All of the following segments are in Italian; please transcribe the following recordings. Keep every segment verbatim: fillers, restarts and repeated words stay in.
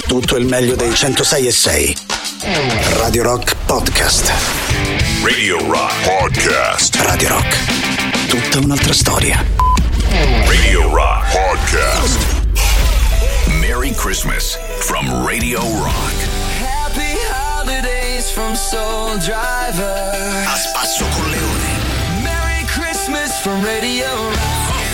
Tutto il meglio dei centosei e sei. Radio Rock Podcast. Radio Rock Podcast. Radio Rock. Tutta un'altra storia. Radio Rock Podcast. Merry Christmas from Radio Rock. Happy holidays from Soul Driver. A spasso con Leone. Merry Christmas from Radio Rock.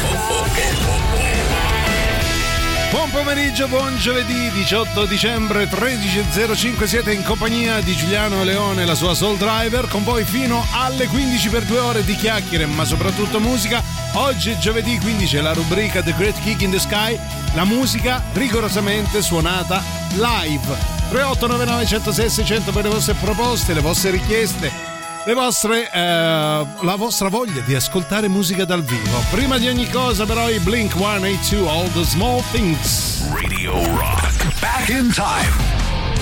Buon pomeriggio, buon giovedì diciotto dicembre tredici e zero cinque. Siete in compagnia di Giuliano Leone e la sua Soul Driver, con voi fino alle quindici per due ore di chiacchiere, ma soprattutto musica. Oggi è giovedì, quindi c'è la rubrica The Great Kick in the Sky, la musica rigorosamente suonata live. tre otto nove nove uno zero sei sei zero zero per le vostre proposte, le vostre richieste, le vostre eh, la vostra voglia di ascoltare musica dal vivo. Prima di ogni cosa però i Blink one eighty-two, All the Small Things. Radio Rock. Back in time.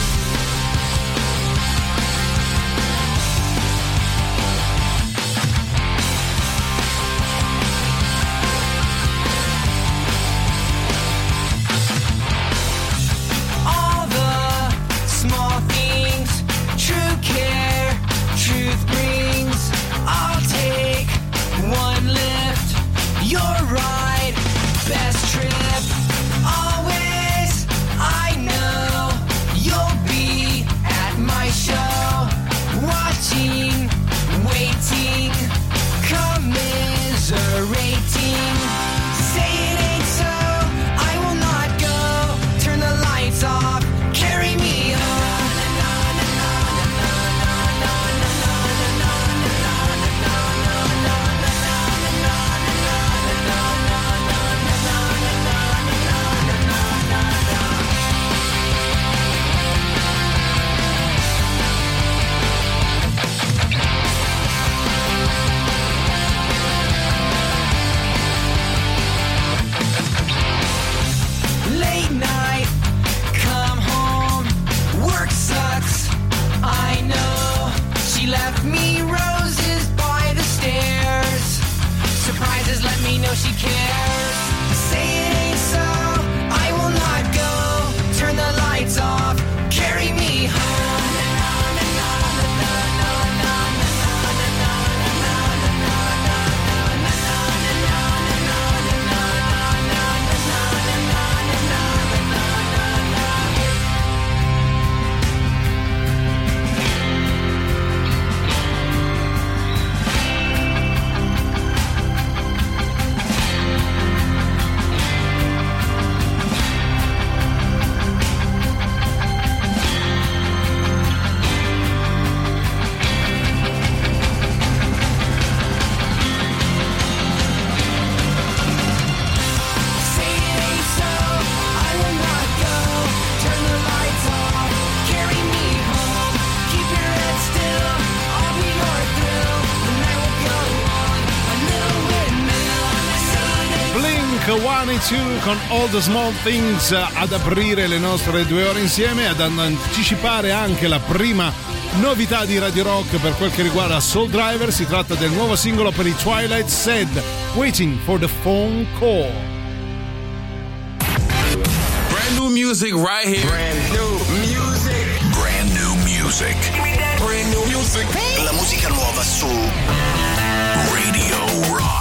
one eighty-two con All the Small Things ad aprire le nostre due ore insieme, ad anticipare anche la prima novità di Radio Rock per quel che riguarda Soul Driver. Si tratta del nuovo singolo per i Twilight Sad, Waiting for the Phone Call. Brand new music right here. Brand new music. Brand new music. Brand new music. La musica nuova su Radio Rock.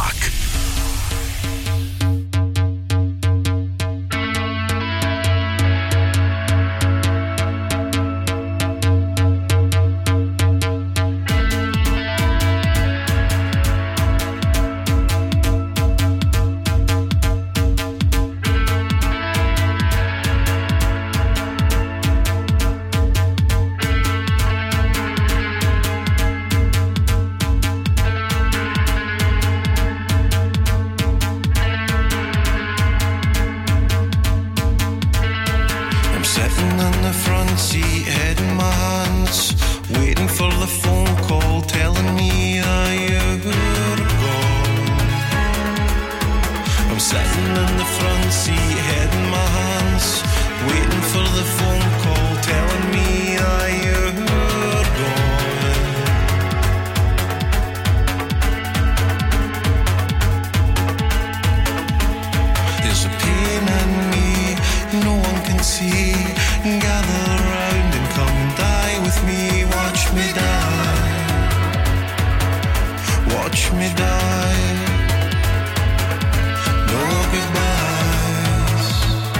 See Gather round and come die with me. Watch me die. Watch me die. No goodbyes.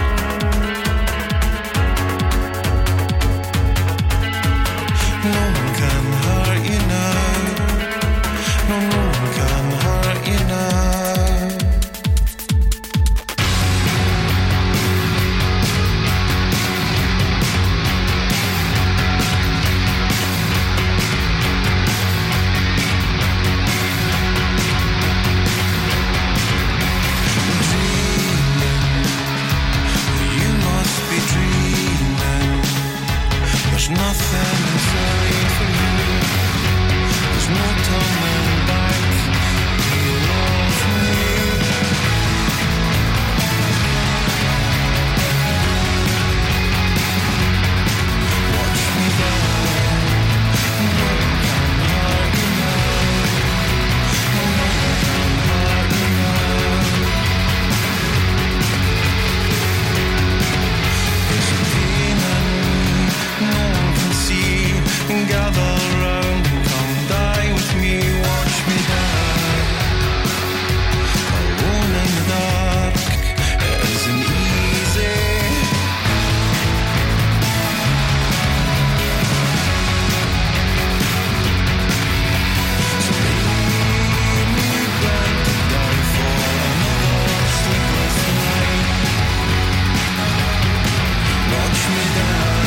No one can hurt you now. No, no one can hurt you now. Nothing inside for you. There's no turning back. Do you love me? Watch me die. No one can hurt you now. No one can hurt you now. There's a demon no gather round and come die with me. Watch me die. Alone in the dark, it isn't easy. So leave me blind to die for another sleepless night. Watch me die.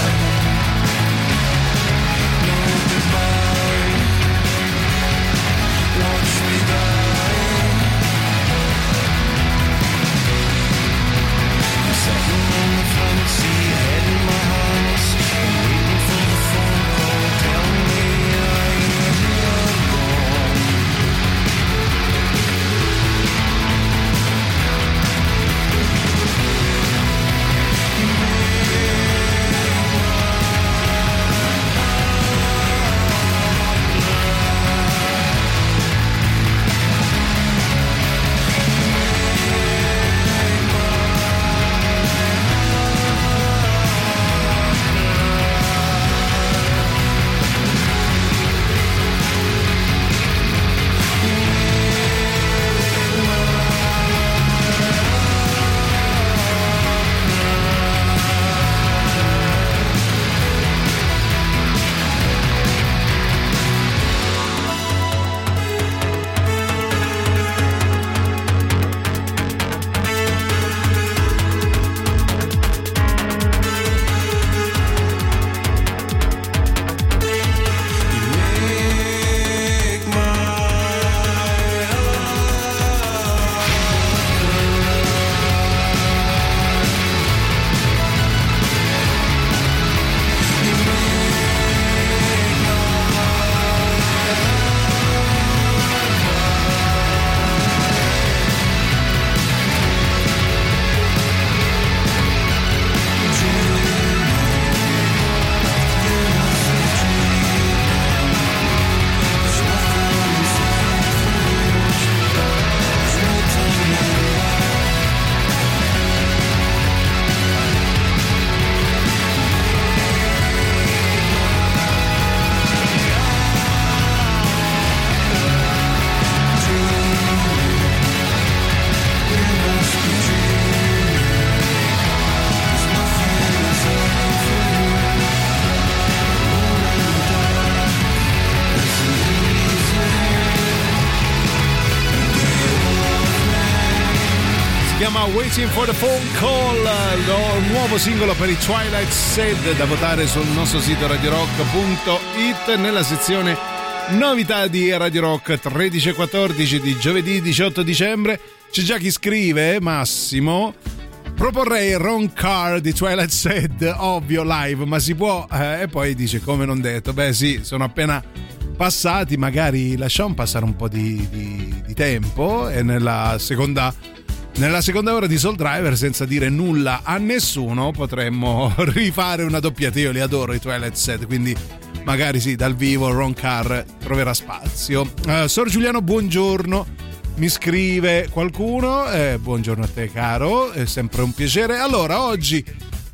Waiting for the Phone Call, il nuovo singolo per i Twilight Sad, da votare sul nostro sito radio rock punto it nella sezione novità di Radio Rock tredici e quattordici di giovedì diciotto dicembre. C'è già chi scrive: Massimo, proporrei Ron Carr di Twilight Sad, ovvio live, ma si può? Eh, e poi dice come non detto. Beh sì, sono appena passati, magari lasciamo passare un po' di, di, di tempo e nella seconda Nella seconda ora di Soul Driver, senza dire nulla a nessuno, potremmo rifare una doppiata. Io li adoro i Twilight Sad, quindi magari sì, dal vivo Ron Carr troverà spazio. uh, Sor Giuliano, buongiorno, mi scrive qualcuno. eh, buongiorno a te caro, è sempre un piacere. Allora, oggi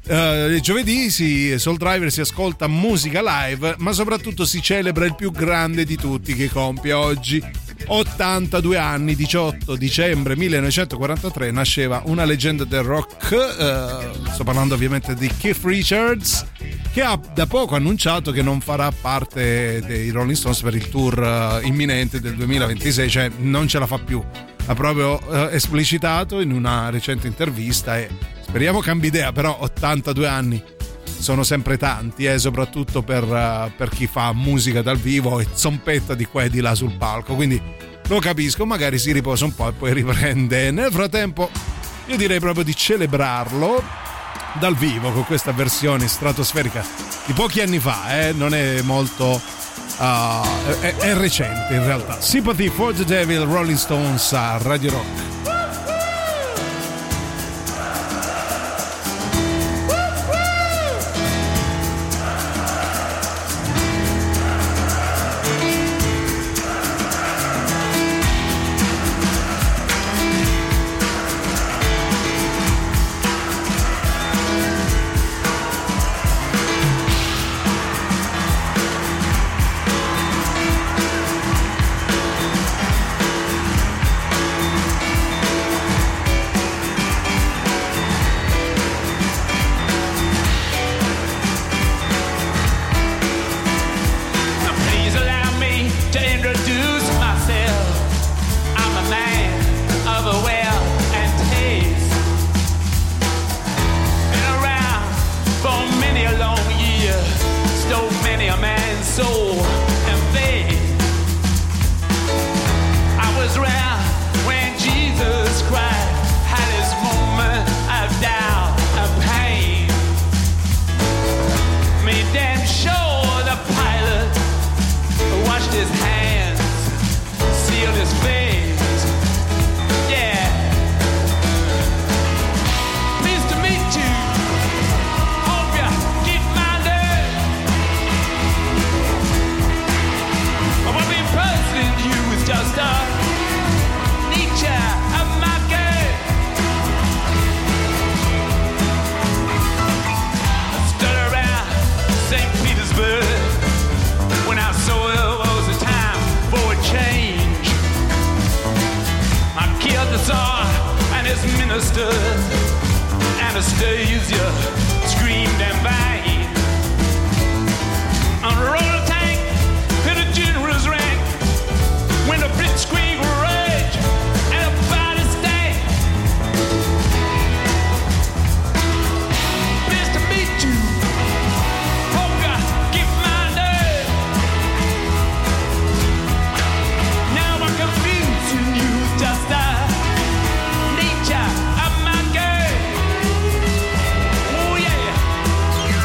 Uh, giovedì si, Soul Driver si ascolta musica live, ma soprattutto si celebra il più grande di tutti che compie oggi ottantadue anni. Diciotto dicembre millenovecentoquarantatré nasceva una leggenda del rock, uh, sto parlando ovviamente di Keith Richards, che ha da poco annunciato che non farà parte dei Rolling Stones per il tour uh, imminente del duemilaventisei, cioè non ce la fa più. Ha proprio uh, esplicitato in una recente intervista, e speriamo cambi idea, però ottantadue anni sono sempre tanti, eh, soprattutto per, uh, per chi fa musica dal vivo e zompetta di qua e di là sul palco, quindi lo capisco, magari si riposa un po' e poi riprende. Nel frattempo io direi proprio di celebrarlo dal vivo con questa versione stratosferica di pochi anni fa, eh, non è molto... Uh, è, è recente in realtà. Sympathy for the Devil, Rolling Stones a Radio Rock. Nature of my girl. Oh yeah.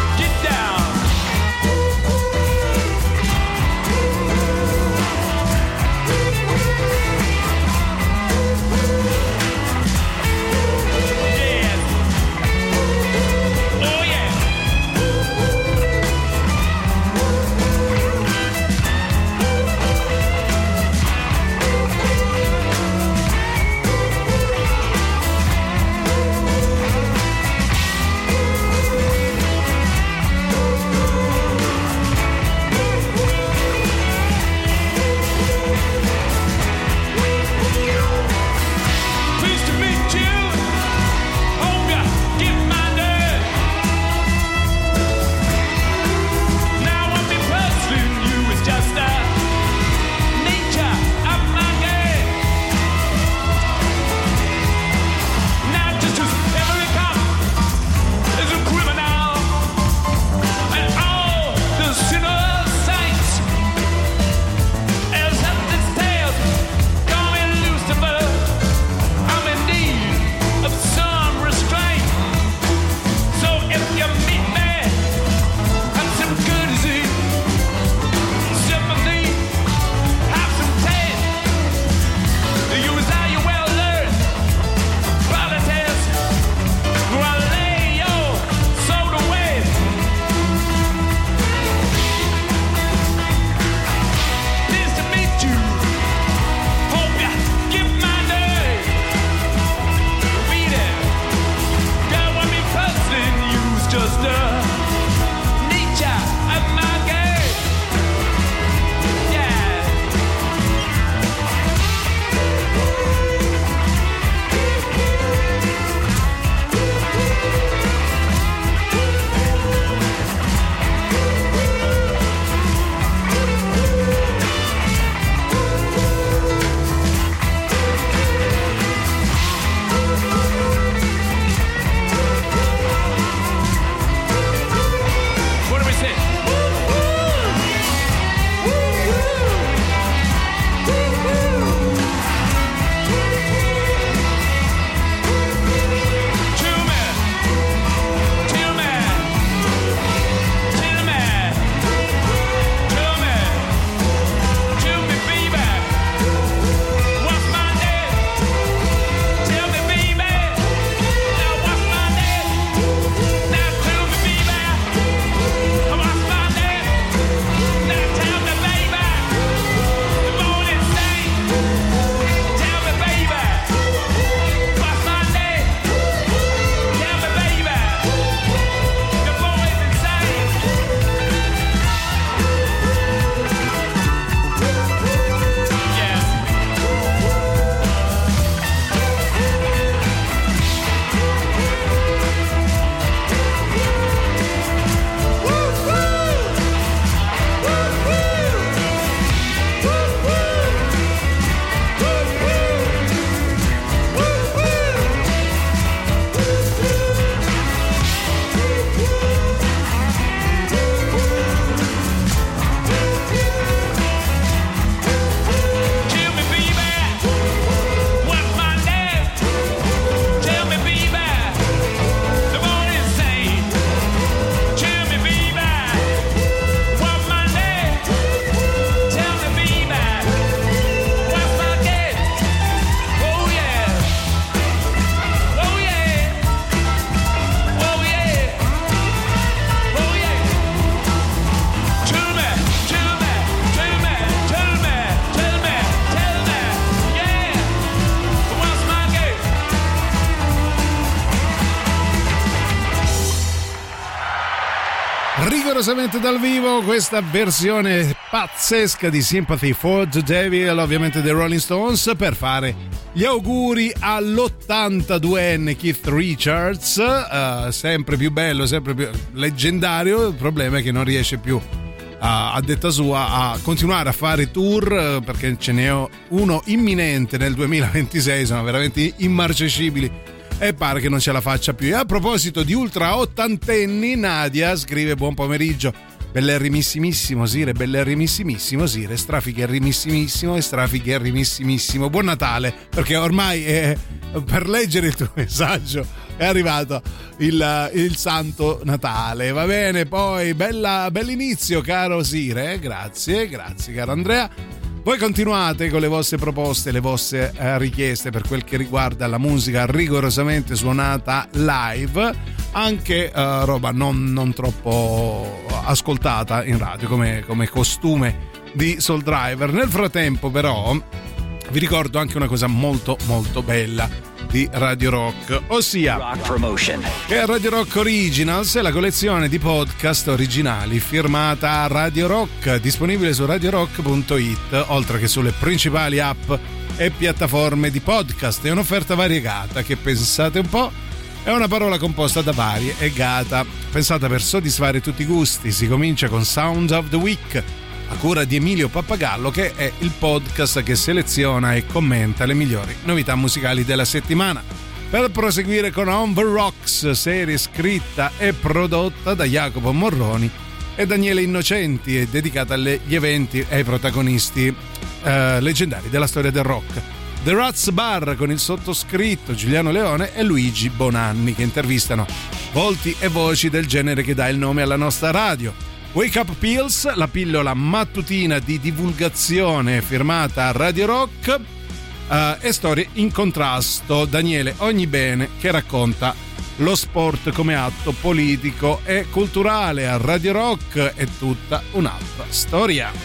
Rigorosamente dal vivo questa versione pazzesca di Sympathy for the Devil, ovviamente dei Rolling Stones, per fare gli auguri all'ottantaduenne Keith Richards, uh, sempre più bello, sempre più leggendario. Il problema è che non riesce più, uh, a detta sua, a continuare a fare tour, uh, perché ce n'è uno imminente nel duemilaventisei, sono veramente immarcescibili e pare che non ce la faccia più. E a proposito di ultra ottantenni, Nadia scrive: buon pomeriggio, bellerrimissimissimo Sire, bellerrimissimissimo Sire, strafigherrimissimissimo e strafigherrimissimissimo. Buon Natale, perché ormai è, per leggere il tuo messaggio è arrivato il, il Santo Natale. Va bene, poi bella, bell'inizio caro Sire, grazie, grazie caro Andrea. Voi continuate con le vostre proposte, le vostre eh, richieste per quel che riguarda la musica rigorosamente suonata live, anche eh, roba non, non troppo ascoltata in radio come, come costume di Soul Driver. Nel frattempo però vi ricordo anche una cosa molto molto bella di Radio Rock, ossia Rock Promotion, che Radio Rock Originals è la collezione di podcast originali firmata Radio Rock, disponibile su radio rock punto it, oltre che sulle principali app e piattaforme di podcast. È un'offerta variegata che, pensate un po', è una parola composta da varie e gata, pensata per soddisfare tutti i gusti. Si comincia con Sound of the Week, a cura di Emilio Pappagallo, che è il podcast che seleziona e commenta le migliori novità musicali della settimana, per proseguire con On the Rocks, serie scritta e prodotta da Jacopo Morroni e Daniele Innocenti e dedicata agli eventi e ai protagonisti eh, leggendari della storia del rock. The Rats Bar con il sottoscritto Giuliano Leone e Luigi Bonanni, che intervistano volti e voci del genere che dà il nome alla nostra radio. Wake Up Pills, la pillola mattutina di divulgazione firmata a Radio Rock, uh, e Storie in contrasto, Daniele Ognibene, che racconta lo sport come atto politico e culturale. A Radio Rock è tutta un'altra storia.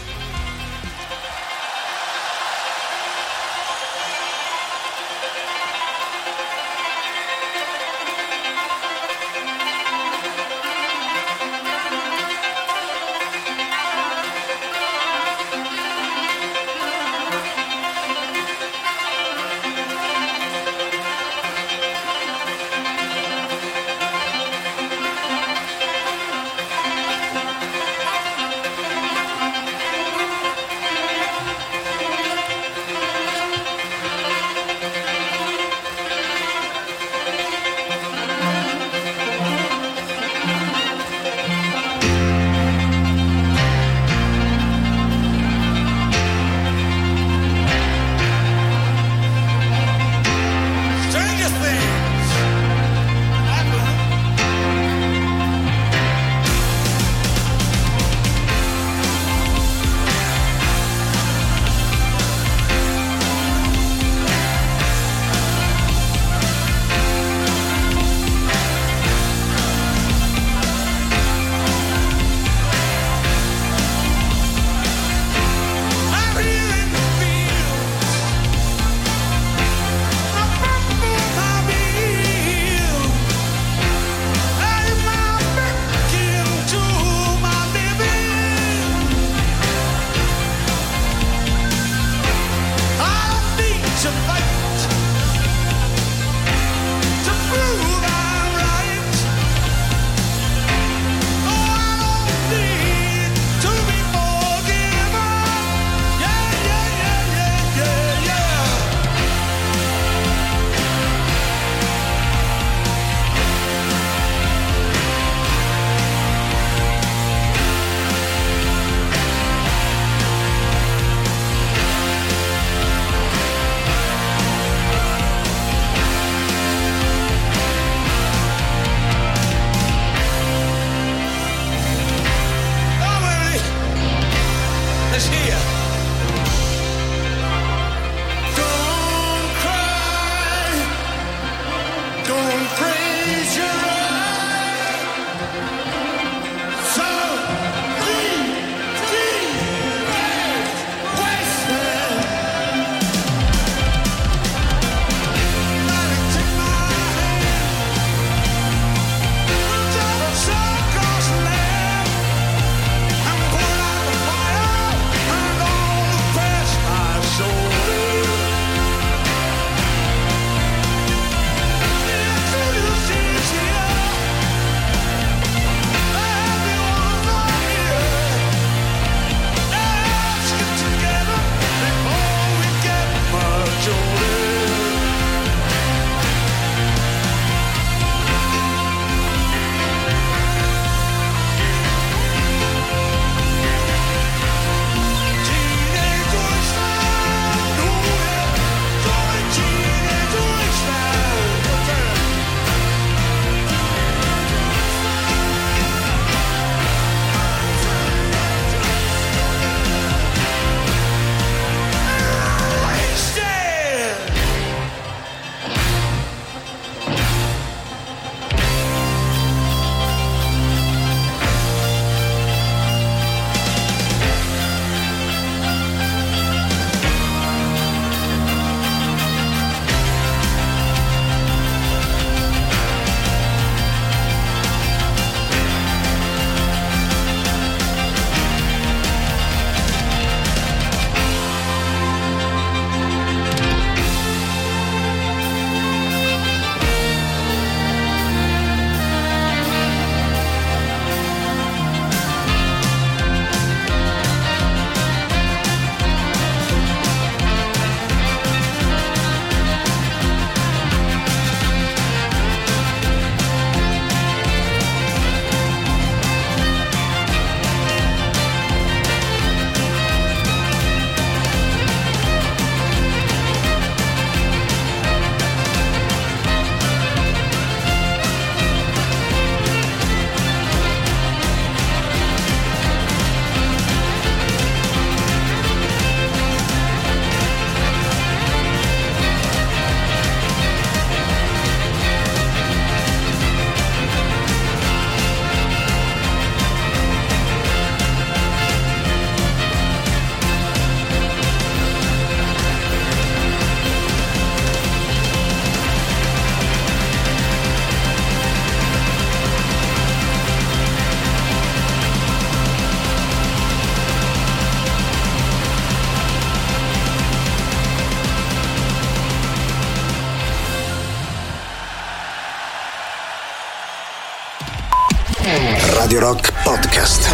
Radio Rock Podcast.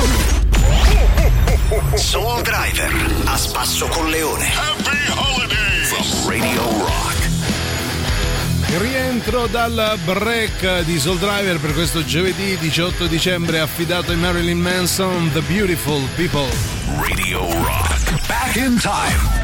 Soul Driver, a spasso con Leone. Happy holidays from Radio Rock. Rientro dal break di Soul Driver per questo giovedì diciotto dicembre affidato a Marilyn Manson, The Beautiful People. Radio Rock. Back in time.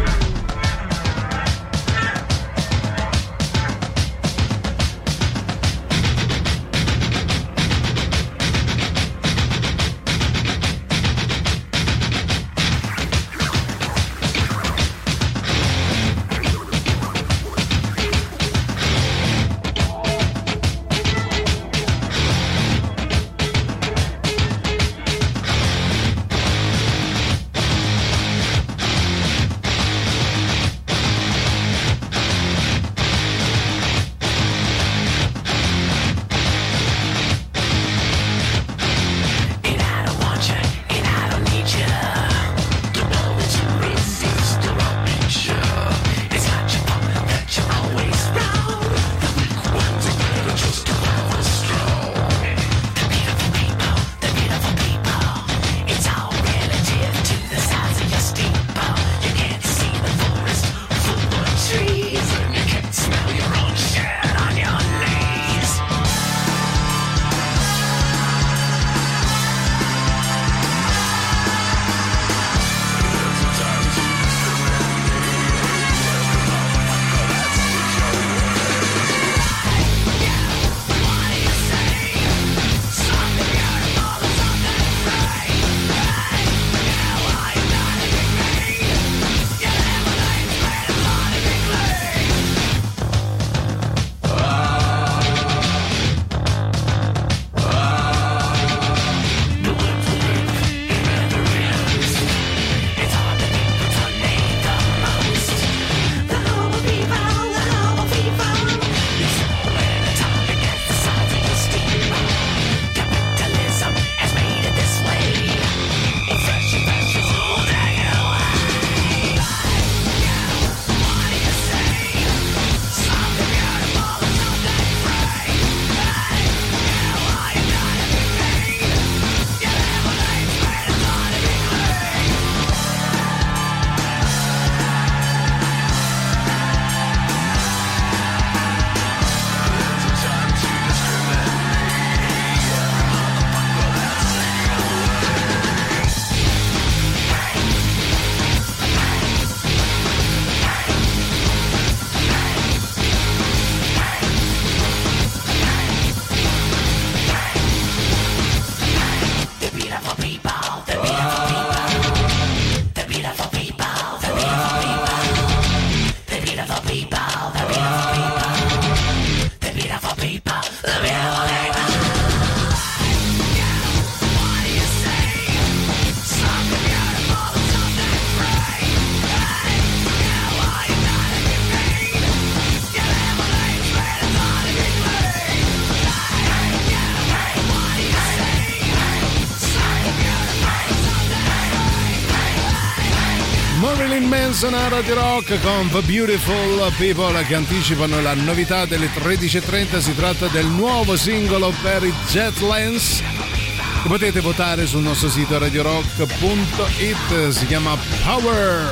Manson a Radio Rock con The Beautiful People che anticipano la novità delle tredici e trenta. Si tratta del nuovo singolo per i Jetlands che potete votare sul nostro sito radio rock punto it. Si chiama Power.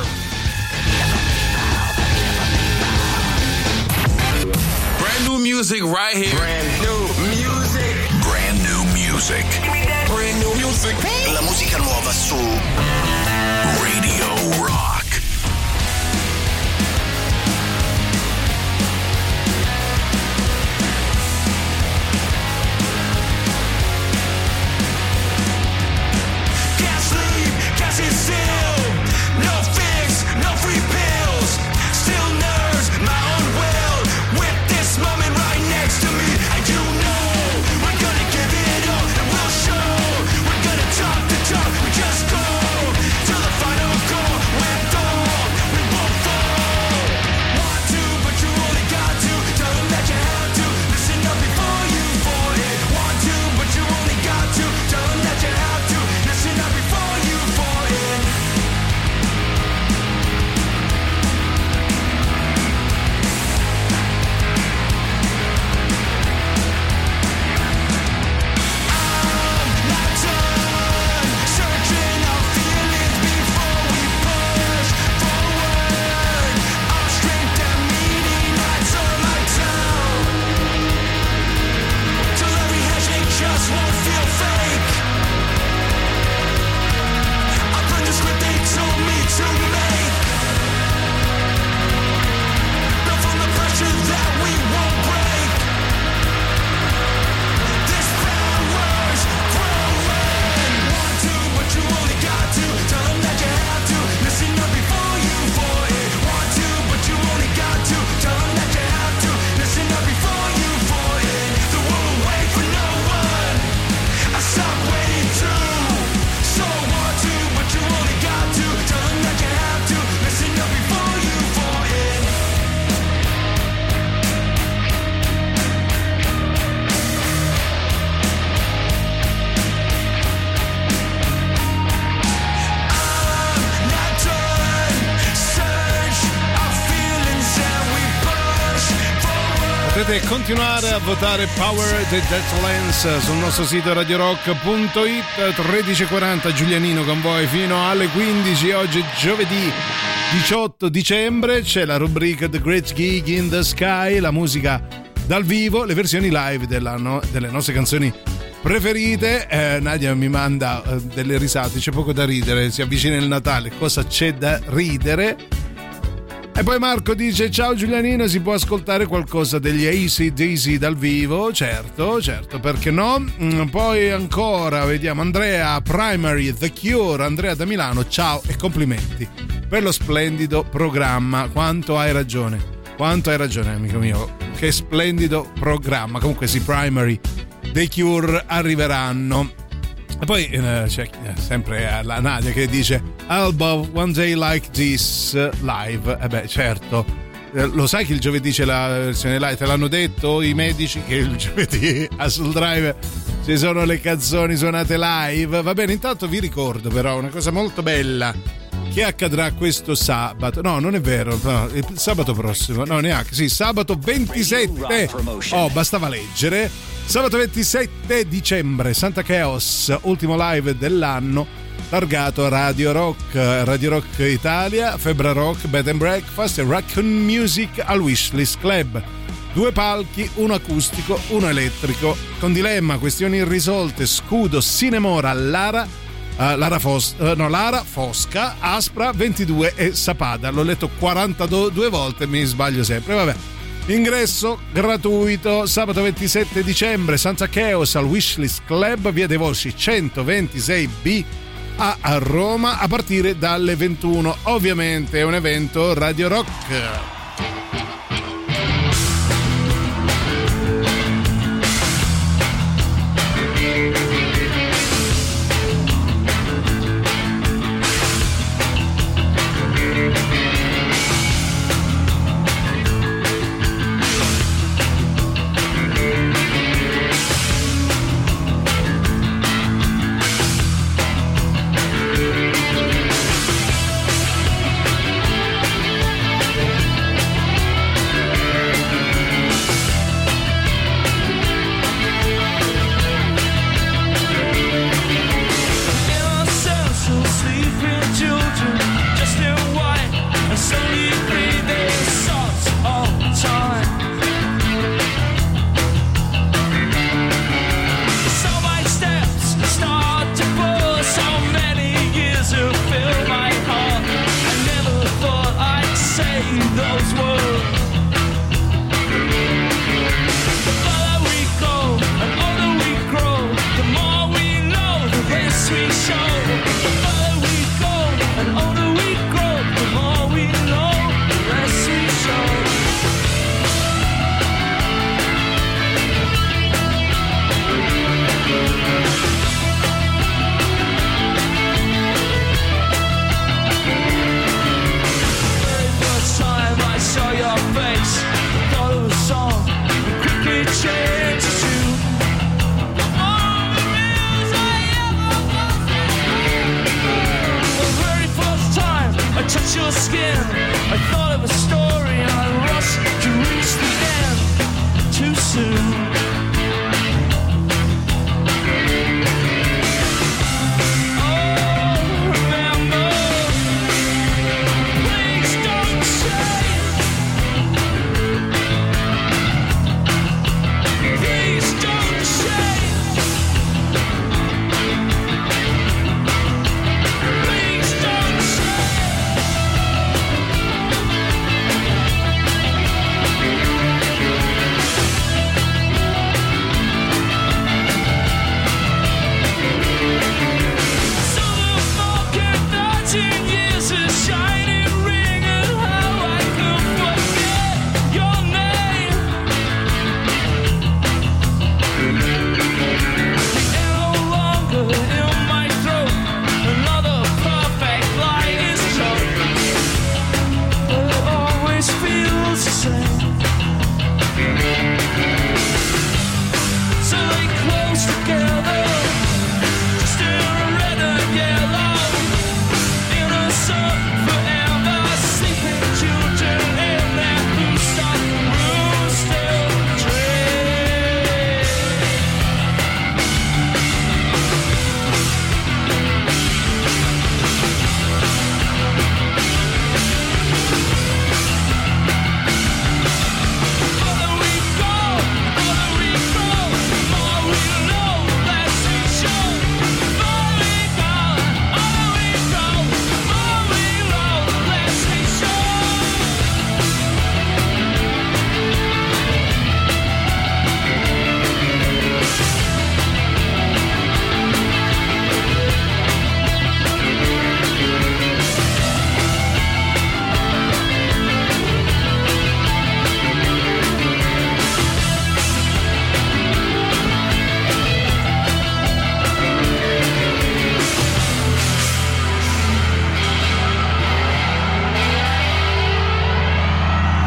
Brand new music right here. Brand new music. Brand new music. Brand new music. La musica nuova su Radio Rock. Just go to the final call. Potete continuare a votare Power the Deadlands sul nostro sito radio rock punto it. Tredici e quaranta, Giulianino con voi fino alle quindici. Oggi giovedì diciotto dicembre, c'è la rubrica The Great Gig in the Sky, la musica dal vivo, le versioni live dell'anno, delle nostre canzoni preferite. eh, Nadia mi manda eh, delle risate, c'è poco da ridere, si avvicina il Natale, cosa c'è da ridere? E poi Marco dice: ciao Giulianino, si può ascoltare qualcosa degli A C D C dal vivo? Certo, certo, perché no? Poi ancora vediamo Andrea Primary, The Cure, Andrea da Milano, ciao e complimenti per lo splendido programma. Quanto hai ragione, quanto hai ragione amico mio, che splendido programma. Comunque sì, Primary, The Cure arriveranno. E poi eh, c'è sempre la Nadia che dice Alba, one day like this live. E eh beh, certo, eh, lo sai che il giovedì c'è la versione live, te l'hanno detto i medici che il giovedì a Soul Drive ci sono le canzoni suonate live. Va bene, intanto vi ricordo però una cosa molto bella che accadrà questo sabato. No, non è vero, no, il sabato prossimo, no, neanche, sì, sabato ventisette. Oh, bastava leggere. Sabato ventisette dicembre, Santa Chaos, ultimo live dell'anno, targato Radio Rock, Radio Rock Italia, Febra Rock, Bed and Breakfast e Raccoon Music al Wishlist Club. Due palchi, uno acustico, uno elettrico, con dilemma, questioni irrisolte, scudo, Sinemora, Lara, uh, Lara, Fos- uh, no, Lara Fosca, Aspra, ventidue e Sapada. L'ho letto quarantadue volte, mi sbaglio sempre, vabbè. Ingresso gratuito, sabato ventisette dicembre, Santa Chaos al Wishlist Club, via dei Volsci centoventisei B a Roma, a partire dalle ventuno. Ovviamente è un evento Radio Rock.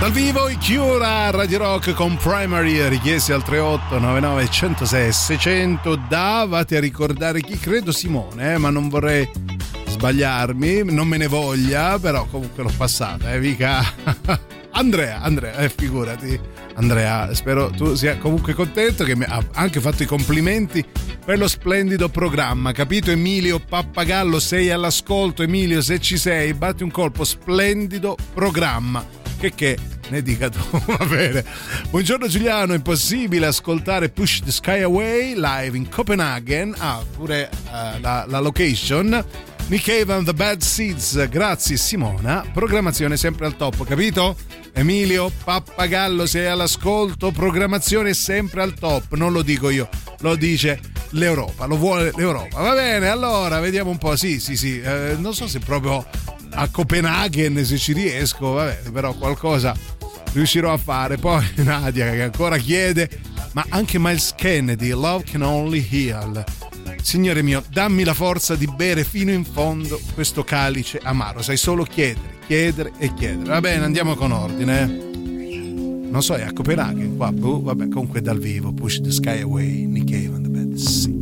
Dal vivo i Cure a Radio Rock con Primary, richiesti al tre otto nove nove uno zero sei sei zero zero. Davate a ricordare chi, credo Simone, eh, ma non vorrei sbagliarmi, non me ne voglia, però comunque l'ho passata, eh, mica Andrea, Andrea, eh, figurati Andrea, spero tu sia comunque contento, che mi ha anche fatto i complimenti per lo splendido programma, capito Emilio Pappagallo? Sei all'ascolto, Emilio, se ci sei batti un colpo, splendido programma, che che ne dica tu. Va bene. Buongiorno Giuliano, è possibile ascoltare Push the Sky Away live in Copenaghen? Ah, pure uh, la, la location. Nick Cave and the Bad Seeds, grazie Simona, programmazione sempre al top, capito? Emilio Pappagallo, sei all'ascolto, programmazione sempre al top, non lo dico io, lo dice l'Europa, lo vuole l'Europa. Va bene, allora vediamo un po', sì sì sì, eh, non so se proprio a Copenaghen se ci riesco, vabbè, però qualcosa riuscirò a fare. Poi Nadia che ancora chiede, ma anche Miles Kennedy, Love Can Only Heal. Signore mio, dammi la forza di bere fino in fondo questo calice amaro, sai solo chiedere, chiedere e chiedere. Va bene, andiamo con ordine, eh. Non so, è a Copenaghen qua, boh, vabbè, comunque dal vivo, Push the Sky Away, Nick Cave and the Bad Seeds.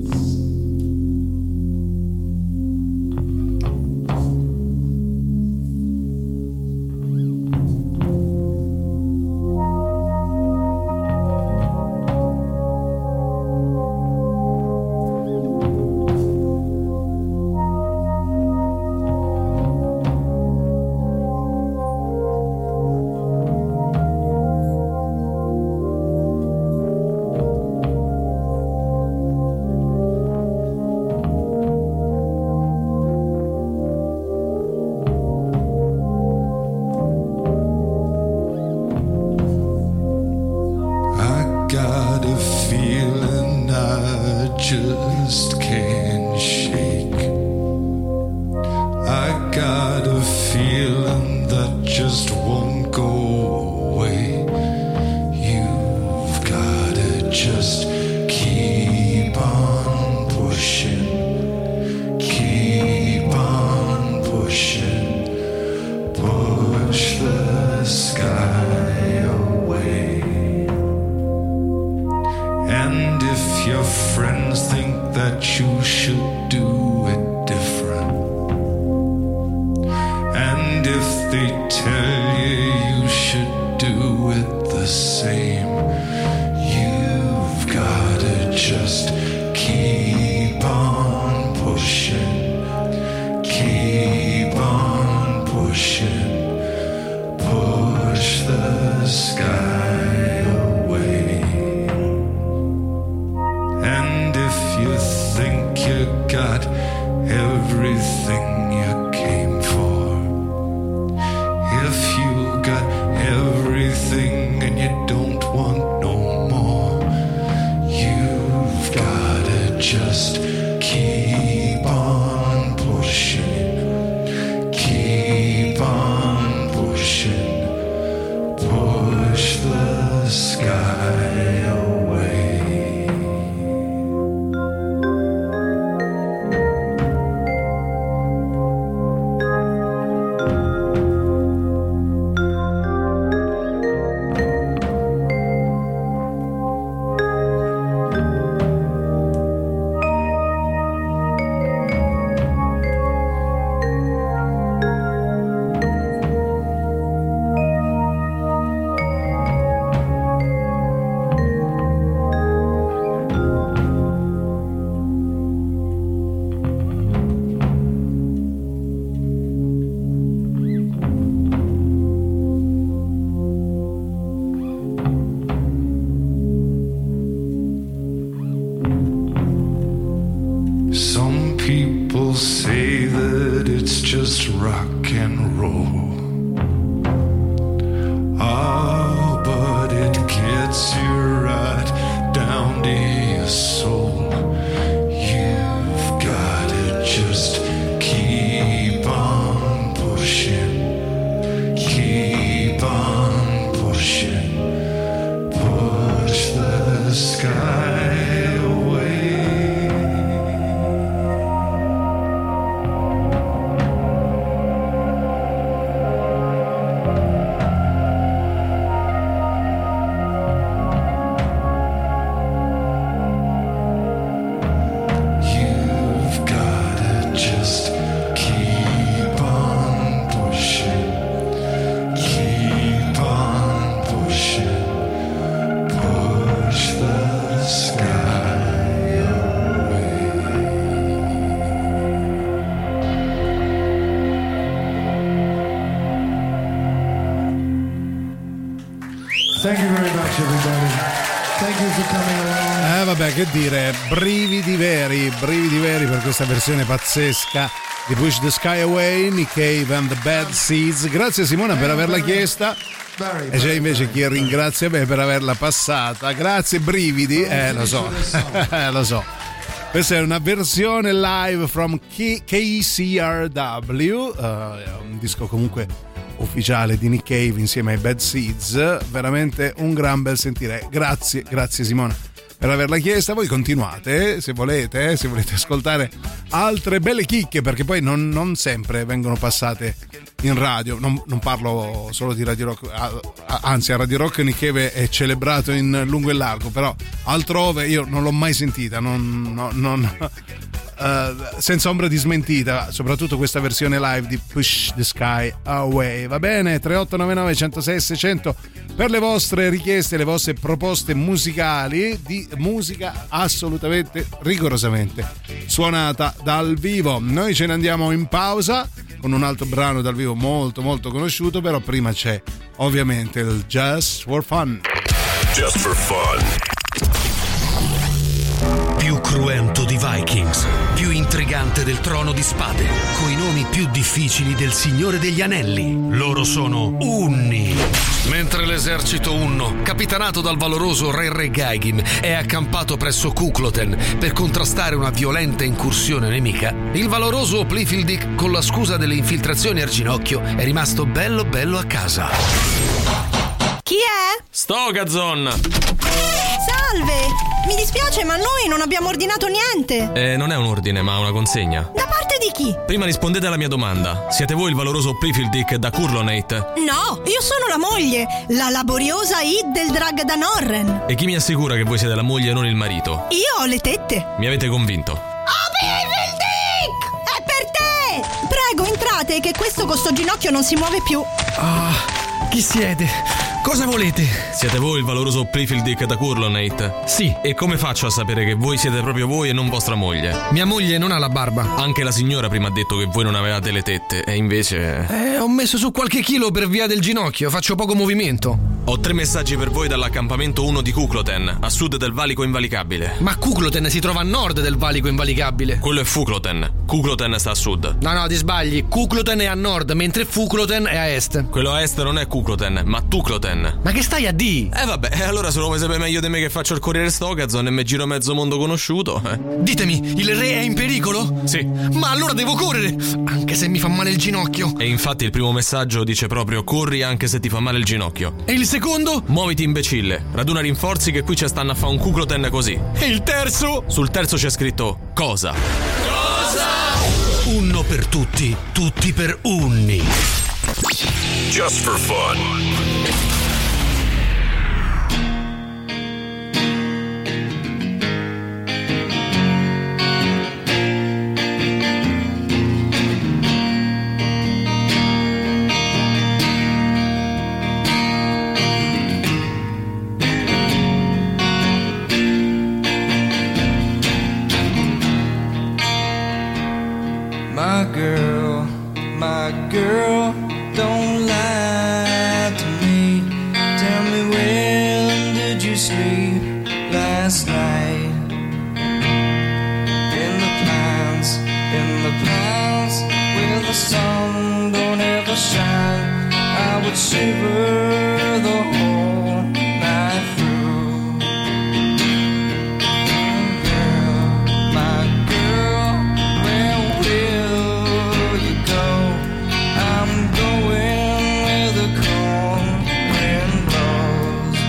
Thank you very much, everybody. Thank you for coming along. Eh vabbè, che dire, brividi veri, brividi veri per questa versione pazzesca di Push the Sky Away, Nick Cave and the Bad Seeds. Grazie Simona per averla chiesta. E c'è invece chi ringrazia me per averla passata. Grazie brividi, eh lo so, lo so. Questa è una versione live from K C R W, uh, un disco comunque ufficiale di Nick Cave insieme ai Bad Seeds. Veramente un gran bel sentire. Grazie, grazie Simona per averla chiesta. Voi continuate eh, se volete, eh, se volete ascoltare altre belle chicche, perché poi non, non sempre vengono passate in radio. Non, non parlo solo di Radio Rock, anzi a Radio Rock Nick Cave è celebrato in lungo e largo, però altrove io non l'ho mai sentita, non, non, non uh, senza ombra di smentita, soprattutto questa versione live di Push the Sky Away. Va bene, tre otto nove nove uno zero sei sei zero zero per le vostre richieste, le vostre proposte musicali di musica assolutamente rigorosamente suonata dal vivo. Noi ce ne andiamo in pausa con un altro brano dal vivo molto molto conosciuto, però prima c'è ovviamente il Just for Fun. Just for fun. Più cruento di Vikings, più intrigante del Trono di Spade, coi nomi più difficili del Signore degli Anelli. Loro sono Unni. Mentre l'esercito Unno, capitanato dal valoroso re Regaigin, è accampato presso Kukloten per contrastare una violenta incursione nemica, il valoroso Plifildic, con la scusa delle infiltrazioni al ginocchio, è rimasto bello bello a casa. Chi è? Stogazon! Salve! Mi dispiace, ma noi non abbiamo ordinato niente. Eh, non è un ordine, ma una consegna. Da parte di chi? Prima rispondete alla mia domanda. Siete voi il valoroso Plifildic da Curlonate? No, io sono la moglie, la laboriosa Id del Drag da Norren. E chi mi assicura che voi siete la moglie e non il marito? Io ho le tette. Mi avete convinto. Oh, Plifildic! È per te! Prego, entrate, che questo con sto ginocchio non si muove più. Ah, chi siete? Cosa volete? Siete voi il valoroso Plifildic da Curlonate? Sì. E come faccio a sapere che voi siete proprio voi e non vostra moglie? Mia moglie non ha la barba. Anche la signora prima ha detto che voi non avevate le tette, e invece... Eh, ho messo su qualche chilo per via del ginocchio, faccio poco movimento. Ho tre messaggi per voi dall'accampamento uno di Kukloten, a sud del valico invalicabile. Ma Kukloten si trova a nord del valico invalicabile. Quello è Fukloten. Kukloten sta a sud. No, no, ti sbagli. Kukloten è a nord, mentre Fukloten è a est. Quello a est non è Kukloten, ma Tukloten. Ma che stai a di? Eh vabbè, allora se lo vuoi sapere meglio di me che faccio il Corriere Stogazon e me giro mezzo mondo conosciuto, eh. Ditemi, il re è in pericolo? Sì. Ma allora devo correre, anche se mi fa male il ginocchio. E infatti il primo messaggio dice proprio corri anche se ti fa male il ginocchio. E il secondo? Muoviti imbecille, raduna rinforzi che qui ci stanno a fa un Kukloten così. E il terzo? Sul terzo c'è scritto cosa? Cosa? Unno per tutti, tutti per Unni. Just for fun. My girl, my girl, don't lie to me. Tell me, when did you sleep last night? In the pines, in the pines, where the sun don't ever shine, I would shiver the whole night through. Girl, my girl, where will you go? I'm going where the cold wind blows.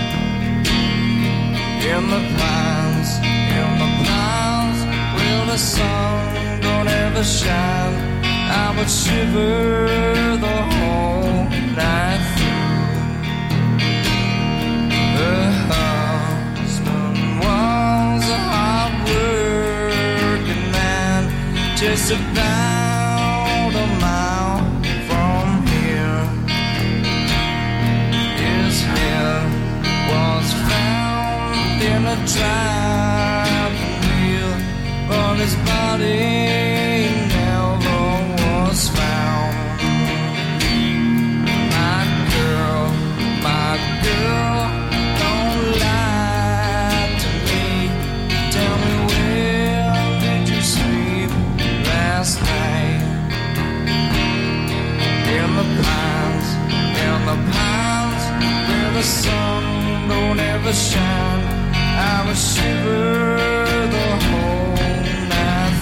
In the pines, in the pines, where the sun don't ever shine, I would shiver the whole night through. Her husband was a hard-working man, just about a mile from here. His head was found in a driving wheel, but his body never was found. My girl, my girl, ever shine. I would shiver the whole night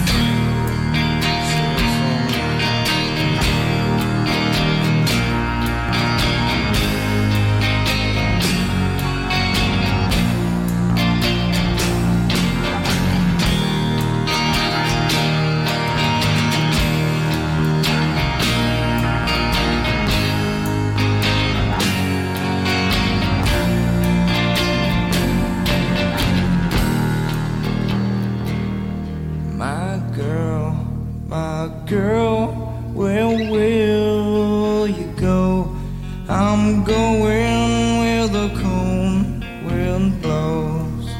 girl, where will you go? I'm going where the cold wind blows.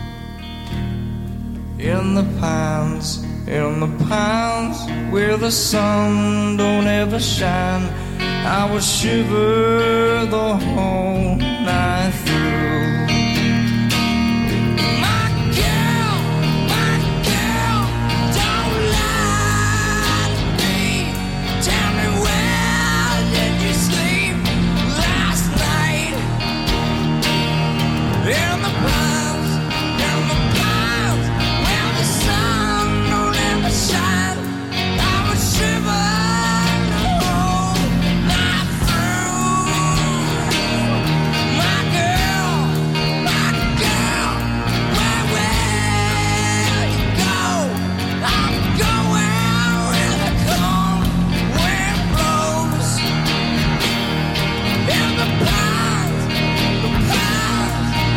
In the pines, in the pines, where the sun don't ever shine, I will shiver the whole night through. In the pines, in the pines, where the sun don't ever shine, I would shiver the whole night through. My girl, my girl, where will you go? I'm going where the cold wind blows. In the pines, the pines.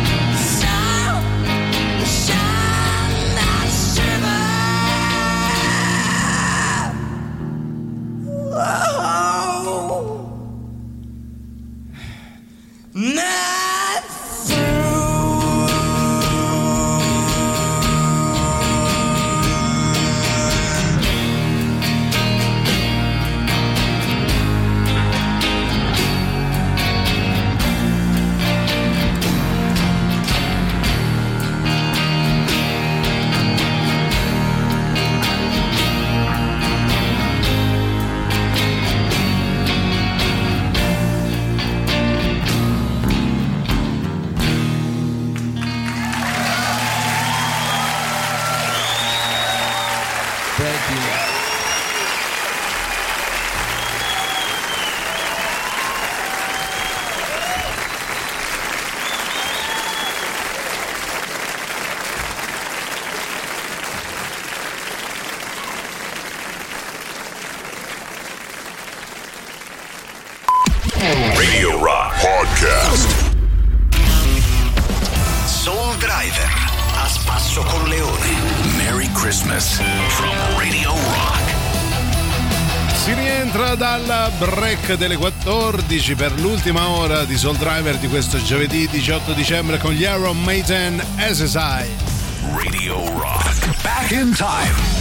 Not through. Radio Rock Podcast. Soul Driver, a spasso con Leone. Merry Christmas from Radio Rock. Si rientra dal break delle quattordici per l'ultima ora di Soul Driver di questo giovedì diciotto dicembre con gli Iron Maiden S S I. Radio Rock. Back in time.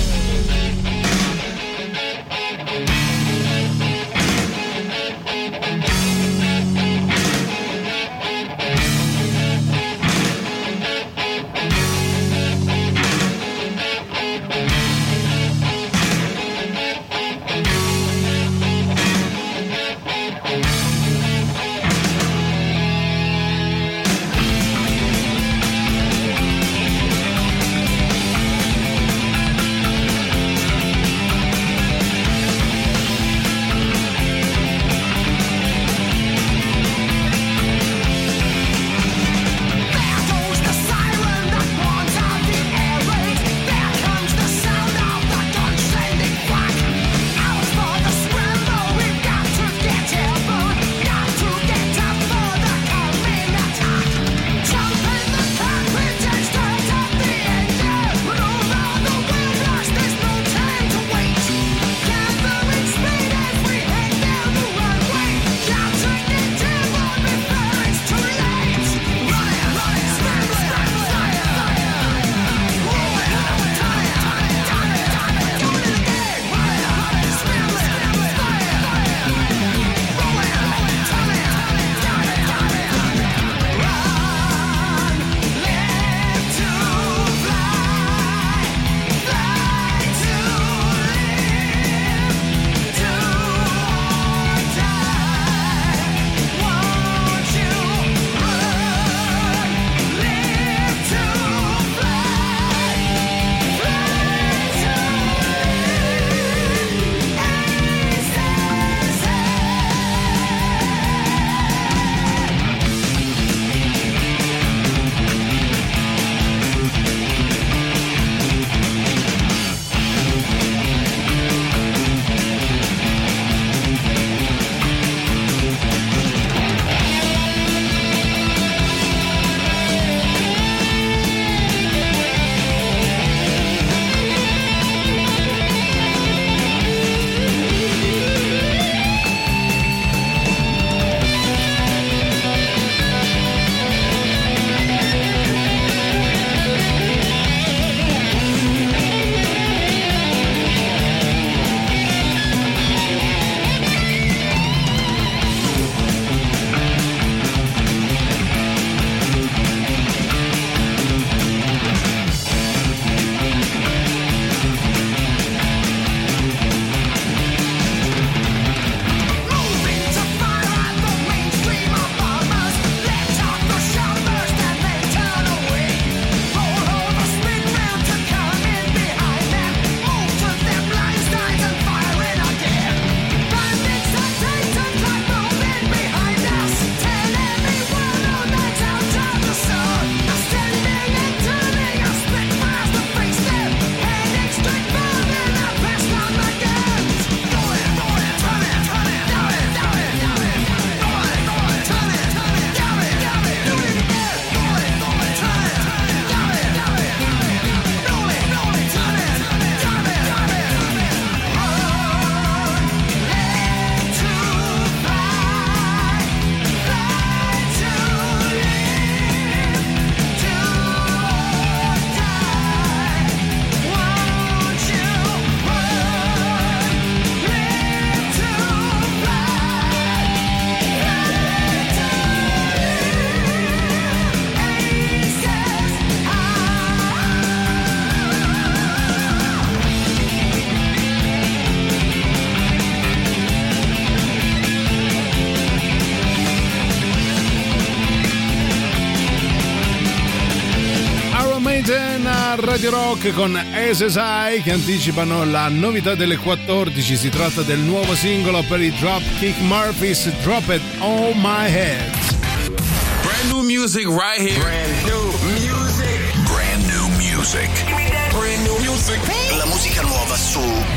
Ten a Radio Rock con S S I che anticipano la novità delle quattordici. Si tratta del nuovo singolo per i Dropkick Murphys, Drop It On My Head. Brand new music right here. Brand new music. Brand new music. Brand new music. La musica nuova su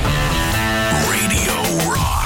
Radio Rock.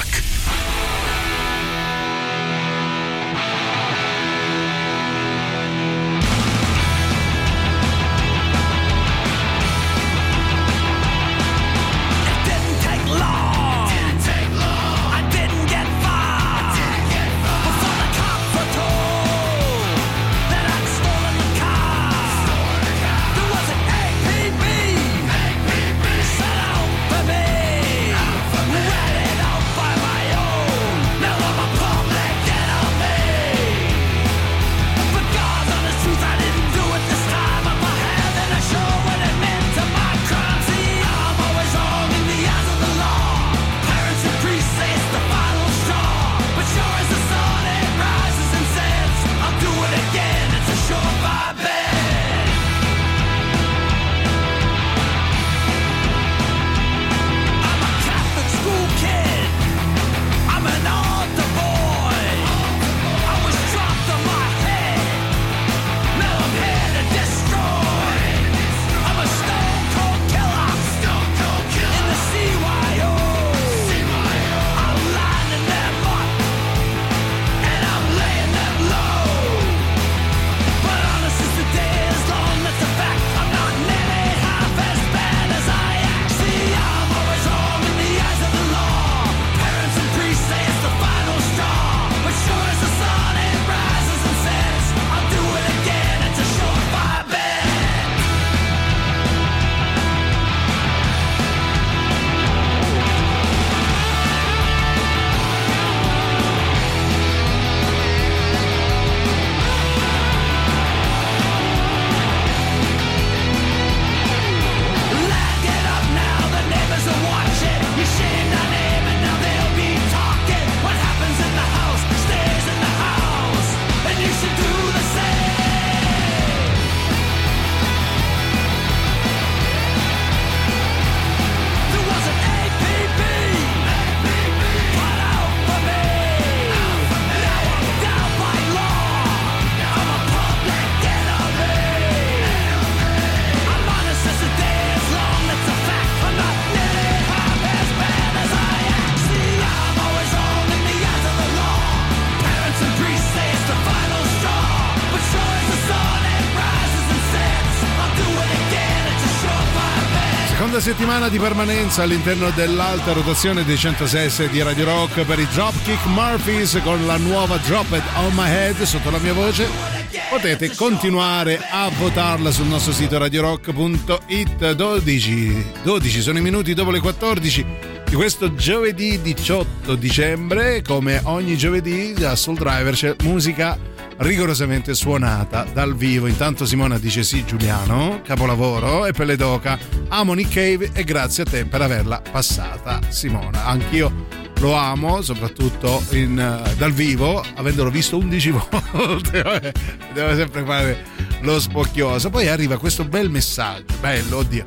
Settimana di permanenza all'interno dell'alta rotazione dei centosei di Radio Rock per i Dropkick Murphys con la nuova Drop It On My Head sotto la mia voce. Potete continuare a votarla sul nostro sito radio rock punto it. dodici, dodici sono i minuti dopo le quattordici di questo giovedì diciotto dicembre. Come ogni giovedì da Soul Driver c'è musica rigorosamente suonata dal vivo. Intanto Simona dice sì Giuliano, capolavoro, e Pelledoca amo Nick Cave e grazie a te per averla passata Simona. Anch'io lo amo, soprattutto in, uh, dal vivo, avendolo visto undici volte. Devo sempre fare lo spocchioso. Poi arriva questo bel messaggio, bello, oddio,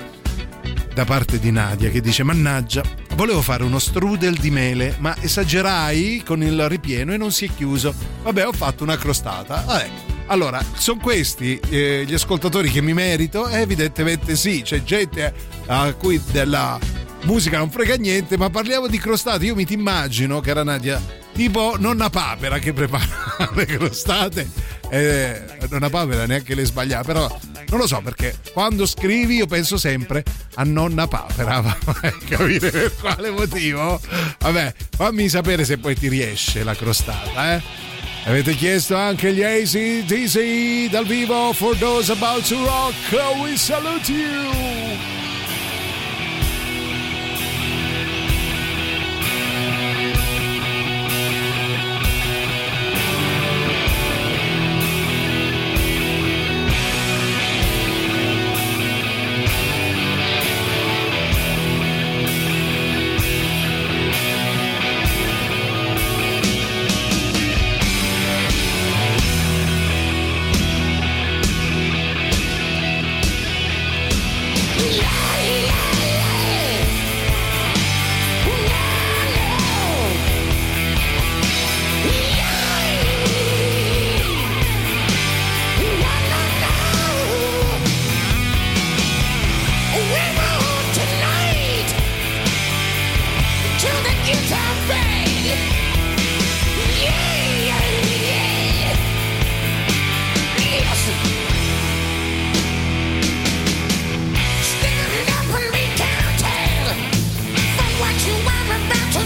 da parte di Nadia che dice: mannaggia, volevo fare uno strudel di mele ma esagerai con il ripieno e non si è chiuso. Vabbè, ho fatto una crostata. Vabbè, allora sono questi eh, gli ascoltatori che mi merito? Eh, evidentemente sì. C'è gente a cui della musica non frega niente, ma parliamo di crostate. Io mi ti immagino, cara Nadia, tipo nonna Papera che prepara le crostate. Eh, nonna Papera neanche le sbagliava, però non lo so, perché quando scrivi io penso sempre a nonna Papera. Vai capire per quale motivo. Vabbè, fammi sapere se poi ti riesce la crostata, eh. Avete chiesto anche gli A C D C dal vivo For Those About to Rock. We salute you.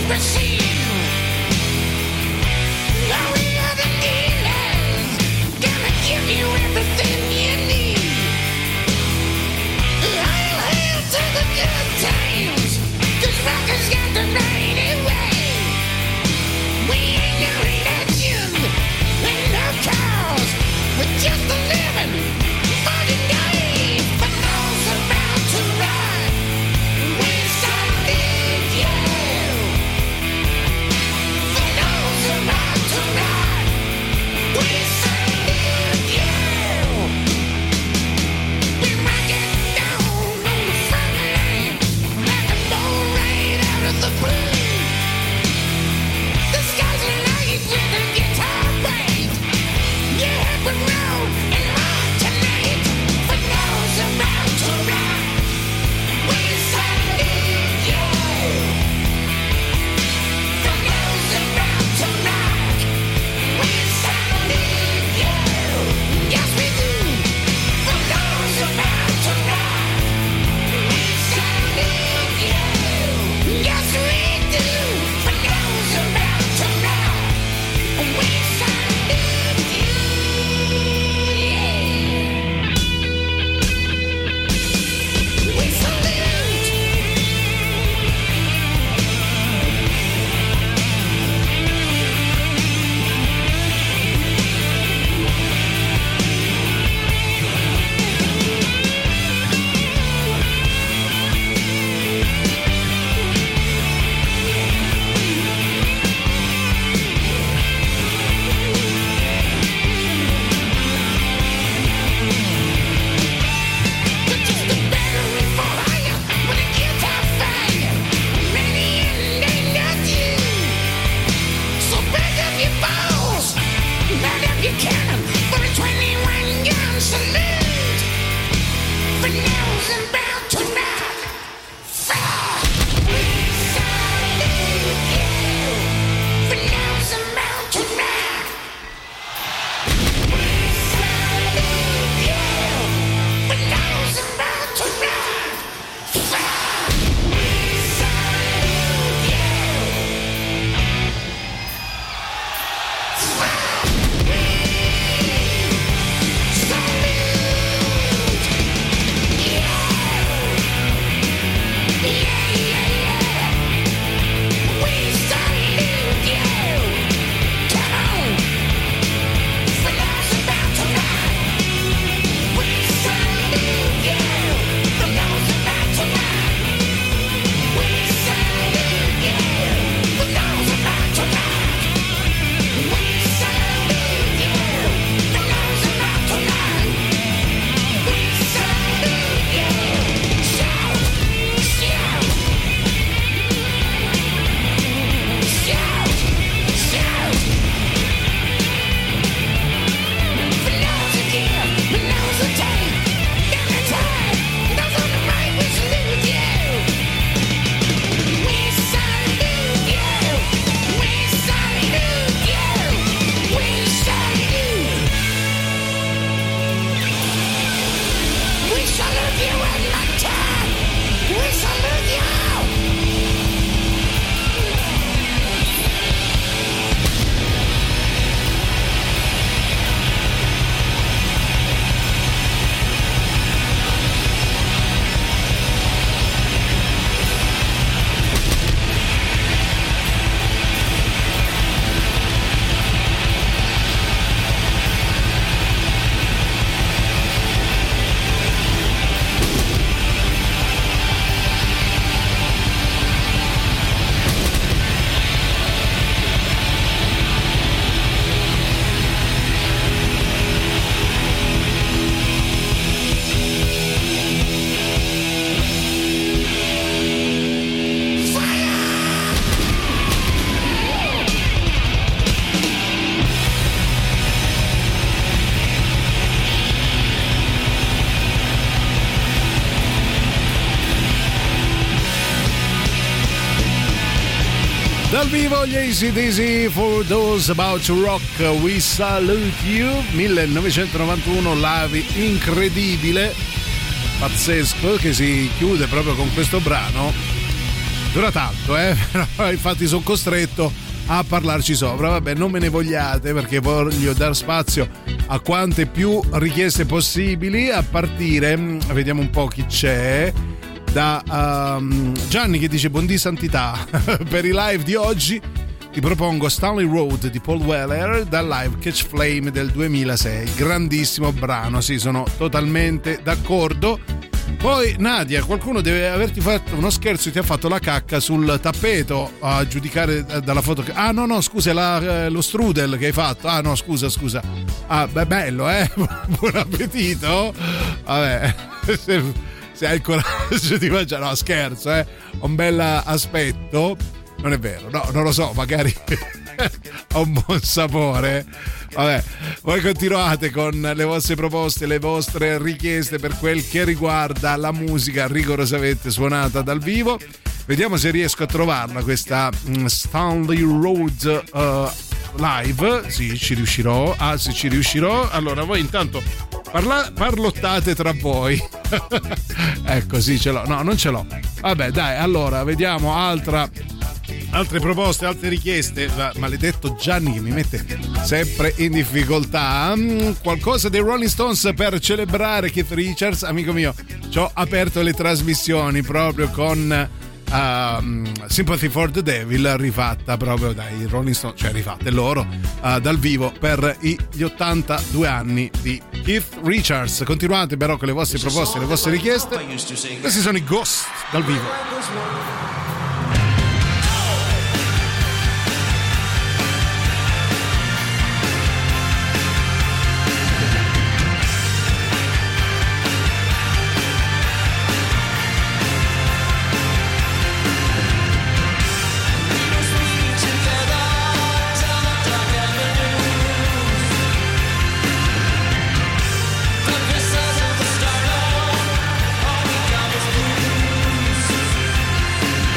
Dal vivo gli A C D C, For Those About to Rock, We Salute You, millenovecentonovantuno, live incredibile, pazzesco, che si chiude proprio con questo brano dura tanto, eh? Però infatti sono costretto a parlarci sopra. Vabbè, non me ne vogliate, perché voglio dar spazio a quante più richieste possibili, a partire, vediamo un po' chi c'è, da um, Gianni che dice: buondì santità, per i live di oggi ti propongo Stanley Road di Paul Weller dal live Catch Flame del duemilasei. Grandissimo brano, sì, sono totalmente d'accordo. Poi Nadia, qualcuno deve averti fatto uno scherzo, ti ha fatto la cacca sul tappeto, a giudicare dalla foto che... Ah no no scusa, la, lo strudel che hai fatto. Ah no scusa scusa Ah beh, bello, eh. Buon appetito. Vabbè, se, se hai il coraggio di mangiare. No, scherzo, eh. Ho un bel aspetto. Non è vero, no, non lo so, magari ha un buon sapore. Vabbè, voi continuate con le vostre proposte, le vostre richieste per quel che riguarda la musica rigorosamente suonata dal vivo. Vediamo se riesco a trovarla questa Stanley Road uh, live. Sì, ci riuscirò. Ah, sì, ci riuscirò. Allora, voi intanto parla- parlottate tra voi. Ecco, sì, ce l'ho. No, non ce l'ho. Vabbè, dai, allora, vediamo altra... altre proposte, altre richieste. Maledetto Gianni che mi mette sempre in difficoltà. Mm, qualcosa dei Rolling Stones per celebrare Keith Richards. Amico mio, ci ho aperto le trasmissioni proprio con uh, Sympathy for the Devil, rifatta proprio dai Rolling Stones, cioè rifatte loro uh, dal vivo per gli ottantadue anni di Keith Richards. Continuate però con le vostre proposte, le vostre richieste. Questi sono i Ghost dal vivo. Start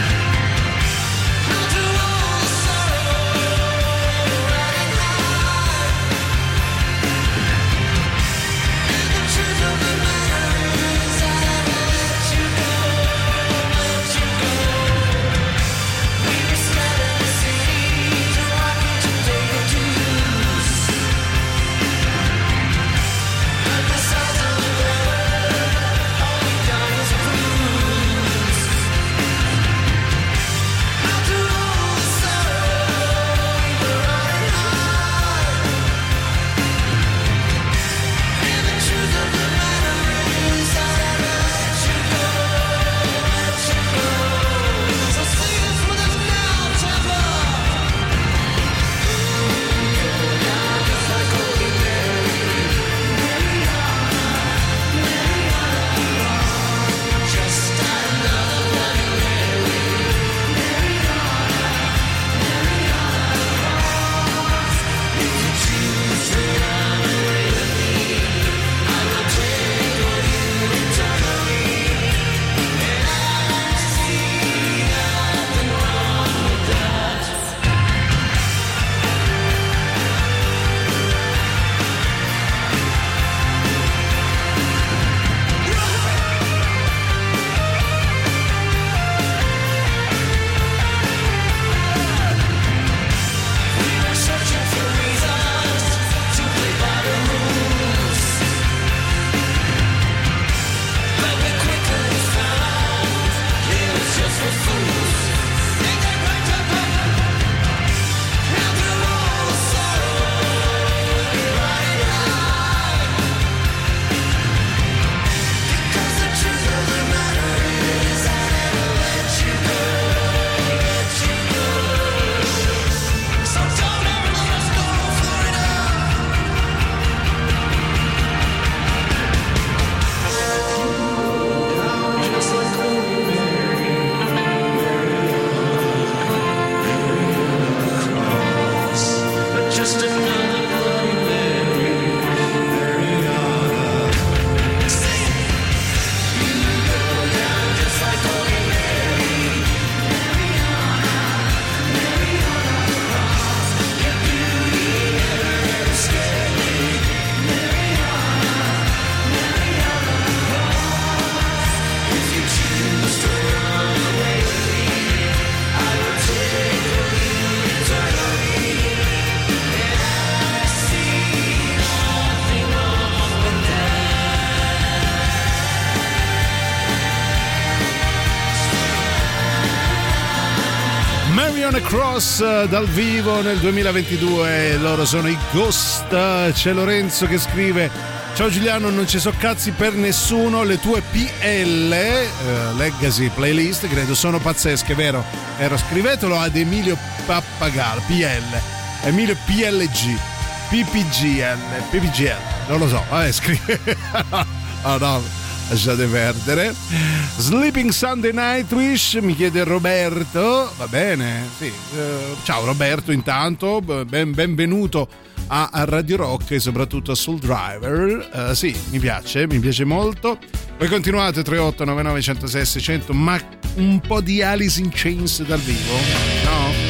Cross dal vivo nel duemilaventidue, loro sono i Ghost. C'è Lorenzo che scrive: ciao Giuliano, non ci so cazzi per nessuno, le tue P L eh, Legacy Playlist credo sono pazzesche, vero? Vero, scrivetelo ad Emilio Pappagallo, P L Emilio P L G P P G L P P G L, non lo so, vabbè, scrive. Oh no, lasciate perdere. Sleeping Sunday Night Wish, mi chiede Roberto. Va bene, sì. Uh, ciao Roberto, intanto ben, benvenuto a, a Radio Rock e soprattutto a Soul Driver. Uh, sì, mi piace, mi piace molto. Poi continuate tre otto nove nove uno zero sei sei zero zero, ma un po' di Alice in Chains dal vivo, no?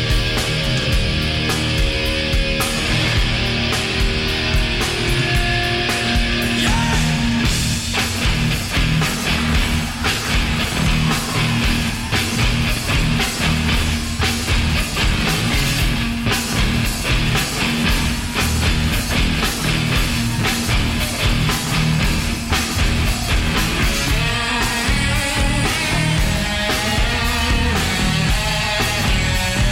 Yeah.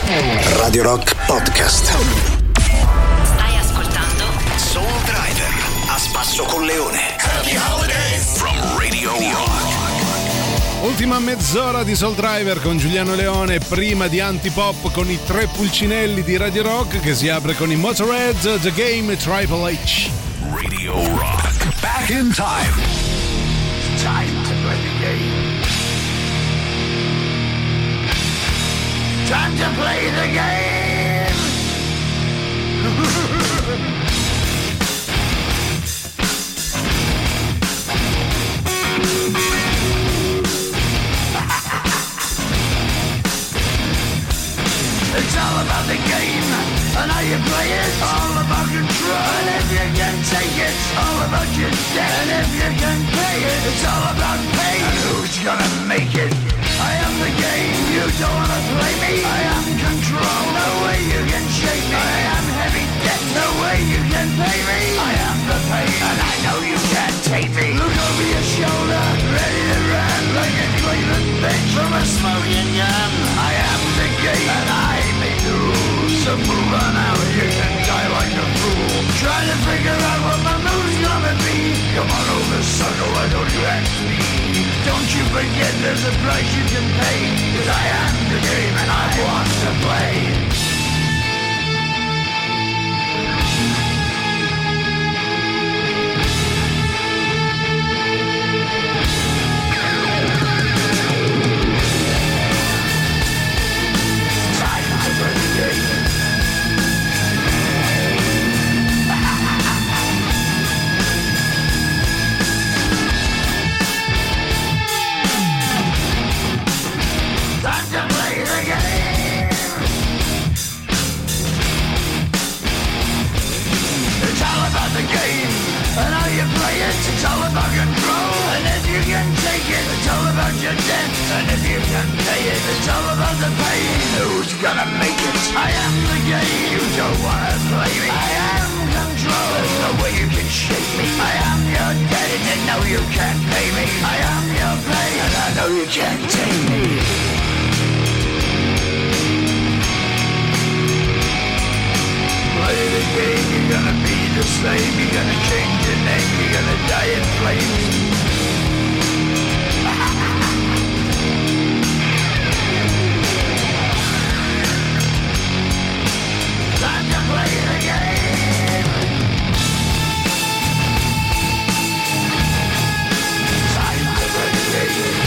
Radio Rock Podcast. Stai ascoltando Soul Driver a spasso con Leone. Happy holidays from Radio Rock. Ultima mezz'ora di Soul Driver con Giuliano Leone, prima di Antipop con i tre pulcinelli di Radio Rock, che si apre con i Motorhead, The Game, Triple H. Radio Rock. Back in time. Time to play the game. Time to play the game. It's all about the game and how you play it. All about control, and if you can take it, all about your debt. And if you can pay it, it's all about pain. And who's gonna make it? I am the game, you don't wanna play me. I am control, no way you can shake me. I am heavy debt, no way you can pay me. I am the pain, and I know you can't take me. Look over your shoulder, ready to run like a Cleveland bitch from a smoking gun. I am the game, and I may lose. So move on out, you can die like a fool. Trying to figure out what my move's gonna be. Come on over, sucker, why don't you ask me? Don't you forget there's a price you can pay. Cause I am the game and I want to play. And how you play it, it's all about control. And if you can take it, it's all about your debt. And if you can pay it, it's all about the pain. Who's gonna make it? I am the game. You don't wanna play me. I am control. There's no way you can shake me. I am your debt, and you know you can't pay me. I am your pain, and I know you can't take me. Play the game, you're gonna be the slave, you're gonna change your name, you're gonna die in flames. Time to play the game. Time to play the game.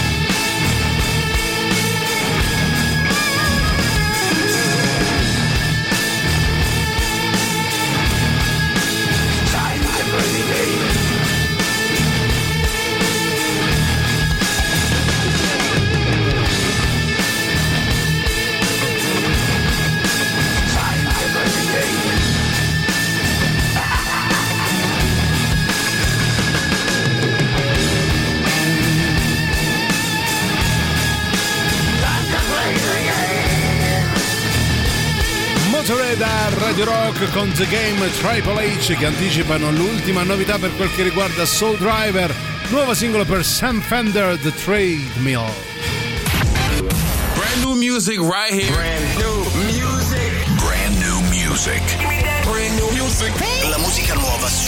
Motorhead a Radio Rock con The Game, Triple H, che anticipano l'ultima novità per quel che riguarda Soul Driver, nuovo singolo per Sam Fender, The Treadmill. Brand new music right here. Brand new music. Brand new music. Brand new music. La musica nuova su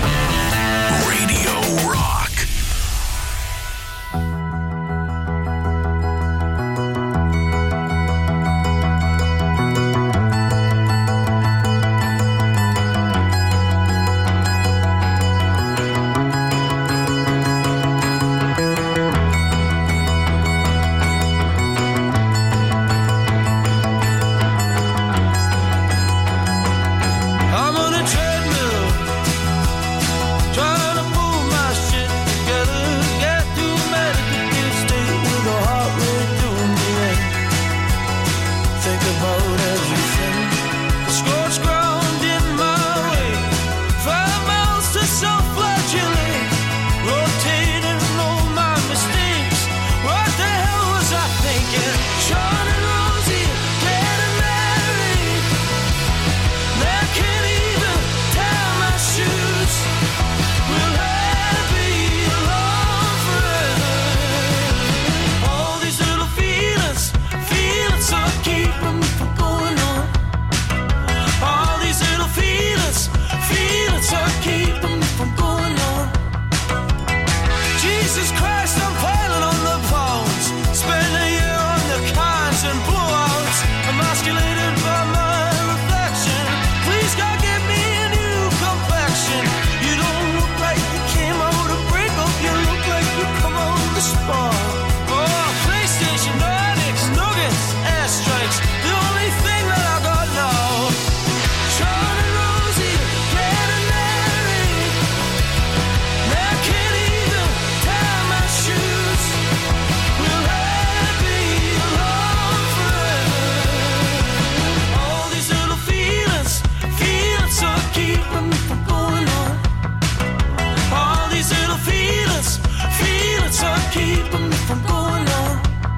Radio Rock. I'm on a treadmill, trying to move my shit sport. Oh, PlayStation, Nordics, nuggets, airstrikes, the only thing that I got now. Charlie Rosie, Fred and Mary, I can't even tie my shoes. Will I be alone forever? All these little feelings, feelings are keeping me from going on. All these little feelings, feelings are keeping me from going on.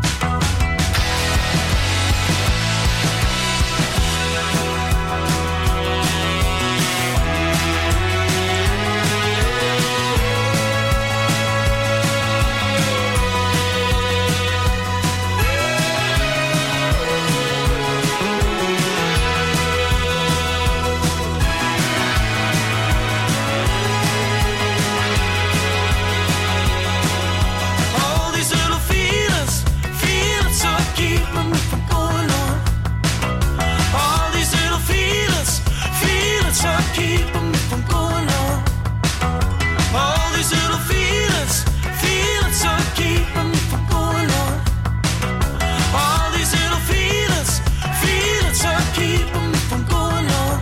All these little feelings, feelings are keeping me from going on. All these little feelings, feelings are keeping me from going on. All these little feelings, feelings are keeping me from going on. All these little feelings, feelings are keeping me from going on.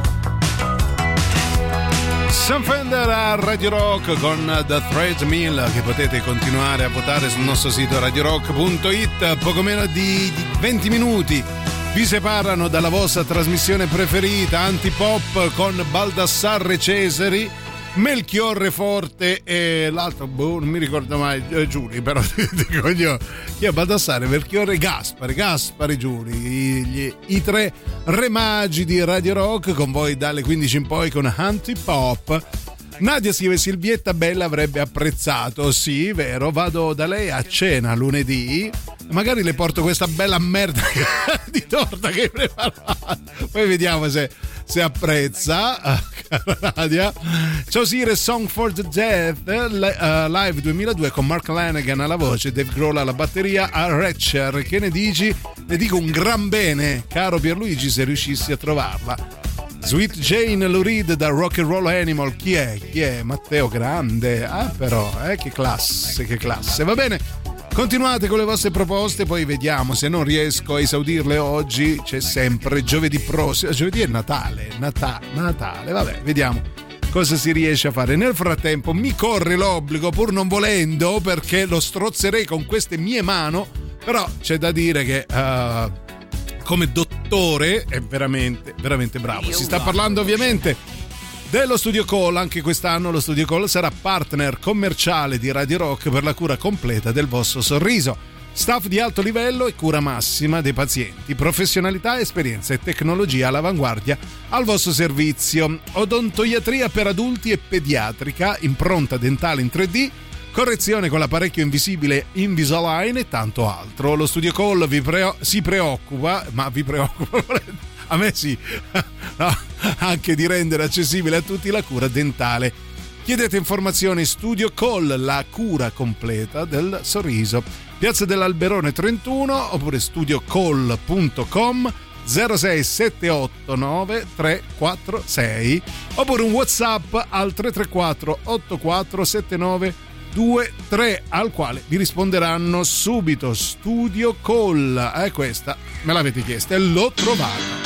Sam Fender a Radio Rock con The Treadmill, che potete continuare a votare sul nostro sito radio rock punto it. Poco meno di di venti minuti vi separano dalla vostra trasmissione preferita Antipop con Baldassarre Cesari, Melchiorre Forte e l'altro, boh, non mi ricordo mai, eh, Giuli, però dico io, chi è Baldassare, Melchiorre, Gaspari, Gaspari, Giuli, i, gli- i tre re magi di Radio Rock con voi dalle quindici in poi con Antipop. Nadia scrive: Silvietta Bella avrebbe apprezzato. Sì, vero, vado da lei a cena lunedì, magari le porto questa bella merda di torta che hai preparato, poi vediamo se, se apprezza. Cara Nadia. Ciao Sire, Song for the Death, uh, live duemiladue con Mark Lanegan alla voce, Dave Grohl alla batteria, a Ratcher. Che ne dici? Ne dico un gran bene, caro Pierluigi, se riuscissi a trovarla. Sweet Jane Lou Reed da Rock and Roll Animal. Chi è? Chi è? Matteo Grande. Ah, però, eh, che classe, che classe. Va bene, continuate con le vostre proposte, poi vediamo. Se non riesco a esaudirle oggi, c'è sempre giovedì prossimo. Giovedì è Natale, Natale, Natale. Vabbè, vediamo cosa si riesce a fare. Nel frattempo mi corre l'obbligo, pur non volendo, perché lo strozzerei con queste mie mani, però c'è da dire che uh, come dottore è veramente, veramente bravo. Si sta parlando ovviamente dello Studio Call. Anche quest'anno lo Studio Call sarà partner commerciale di Radio Rock per la cura completa del vostro sorriso. Staff di alto livello e cura massima dei pazienti, professionalità, esperienza e tecnologia all'avanguardia al vostro servizio. Odontoiatria per adulti e pediatrica, impronta dentale in tre D, correzione con l'apparecchio invisibile Invisalign e tanto altro. Lo Studio Call vi pre- si preoccupa, ma vi preoccupa, a me sì, no, anche di rendere accessibile a tutti la cura dentale. Chiedete informazioni Studio Call, la cura completa del sorriso. Piazza dell'Alberone trentuno oppure studio call punto com zero sei sette otto nove tre quattro sei oppure un WhatsApp al tre tre quattro otto quattro sette nove due tre al quale vi risponderanno subito. Studio Call, eh, questa me l'avete chiesta e l'ho trovata.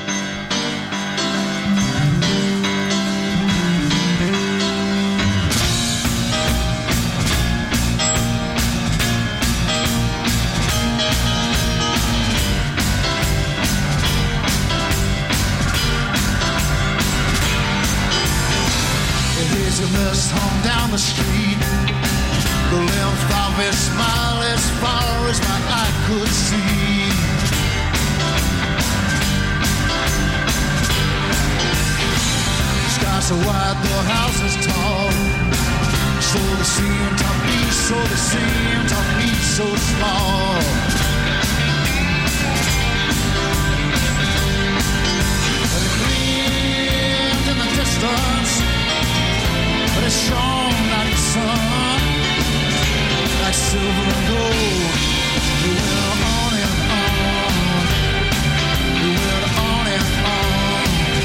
Hung down the street, the length of his smile as far as my eye could see. Skies are wide, the house is tall, so they seem to be, so they seem to be so small. But it gleamed in the distance, but it shone like the sun, like silver and gold. You went on and on, you went on and on.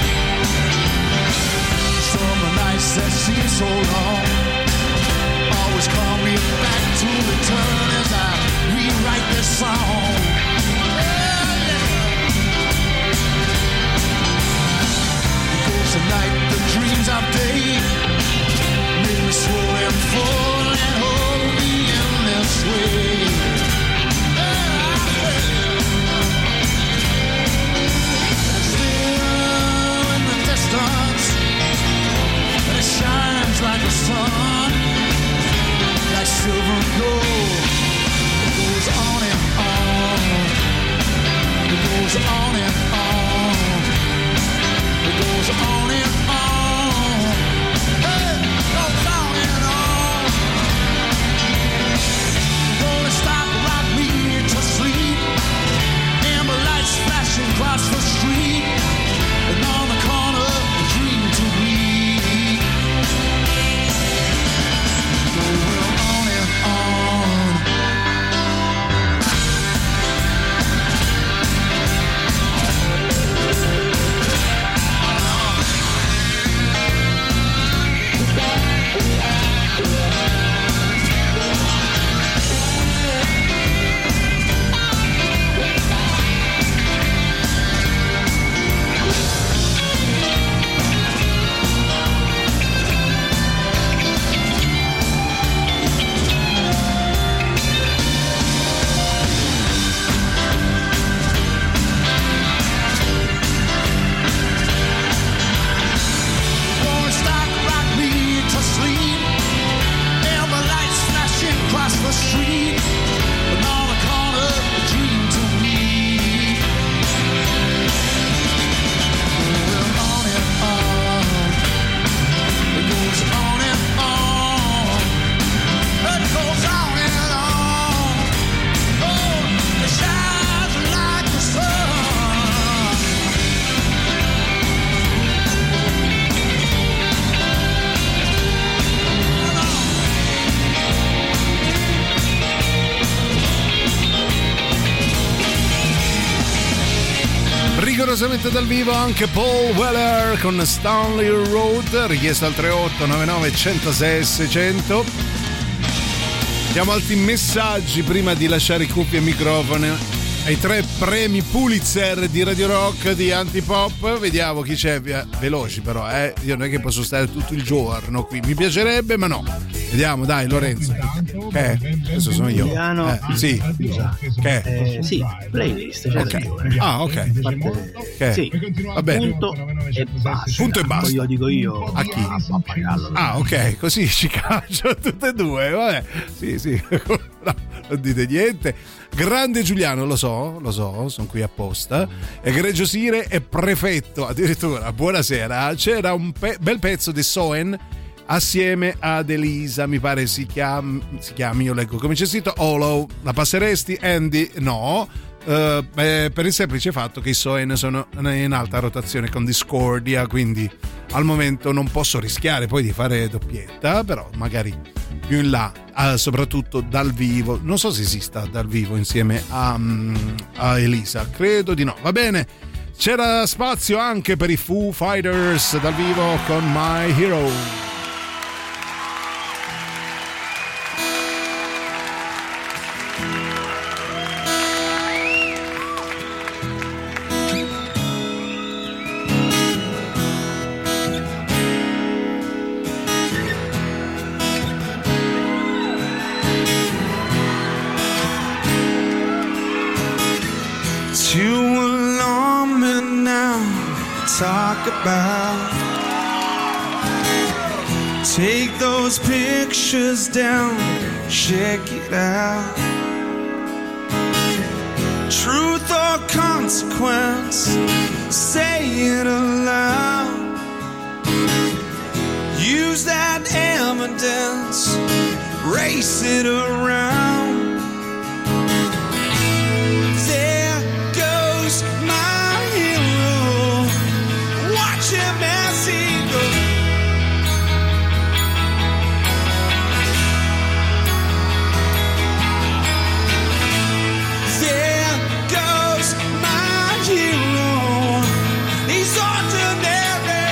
Summer nights that seem so long always call me back to return. goes on and on. It goes on and on. Hey, it goes on and on. Gonna stop, rock me to sleep. Amber lights flashing across the street. And on the corner, a dream to be. Going on and on. Rigorosamente dal vivo anche Paul Weller con Stanley Road, richiesta al tre otto nove nove uno zero sei sei zero zero. Diamo altri messaggi prima di lasciare i cuffie e il microfono ai tre premi Pulitzer di Radio Rock di Antipop. Vediamo chi c'è, veloci però, eh. Io non è che posso stare tutto il giorno qui, mi piacerebbe ma no. Vediamo, dai, Lorenzo. Che? Adesso sono io. Eh, sì. Che? Eh, sì, playlist. Cioè okay. Ah, ok. Parte... Che? Sì. Va bene. Punto e basta. Punto e basta. Poi io dico io. A chi? Ah, ok, così ci caccio tutte e due. Vabbè. Sì, sì. No, non dite niente. Grande Giuliano, lo so, lo so, sono qui apposta. Egregio Sire e prefetto, addirittura. Buonasera. C'era un pe- bel pezzo di Soen assieme ad Elisa, mi pare si chiami, si chiami, io leggo come c'è scritto Hollow. La passeresti, Andy? No. Uh, beh, per il semplice fatto che i Soen sono in alta rotazione con Discordia, quindi al momento non posso rischiare poi di fare doppietta, però magari più in là, uh, soprattutto dal vivo. Non so se esista dal vivo insieme a, um, a Elisa, credo di no. Va bene, c'era spazio anche per i Foo Fighters dal vivo con My Hero. Talk about, take those pictures down, check it out. Truth or consequence, say it aloud. Use that evidence, race it around. There goes my hero, watch him as he goes. There goes my hero, he's ordinary.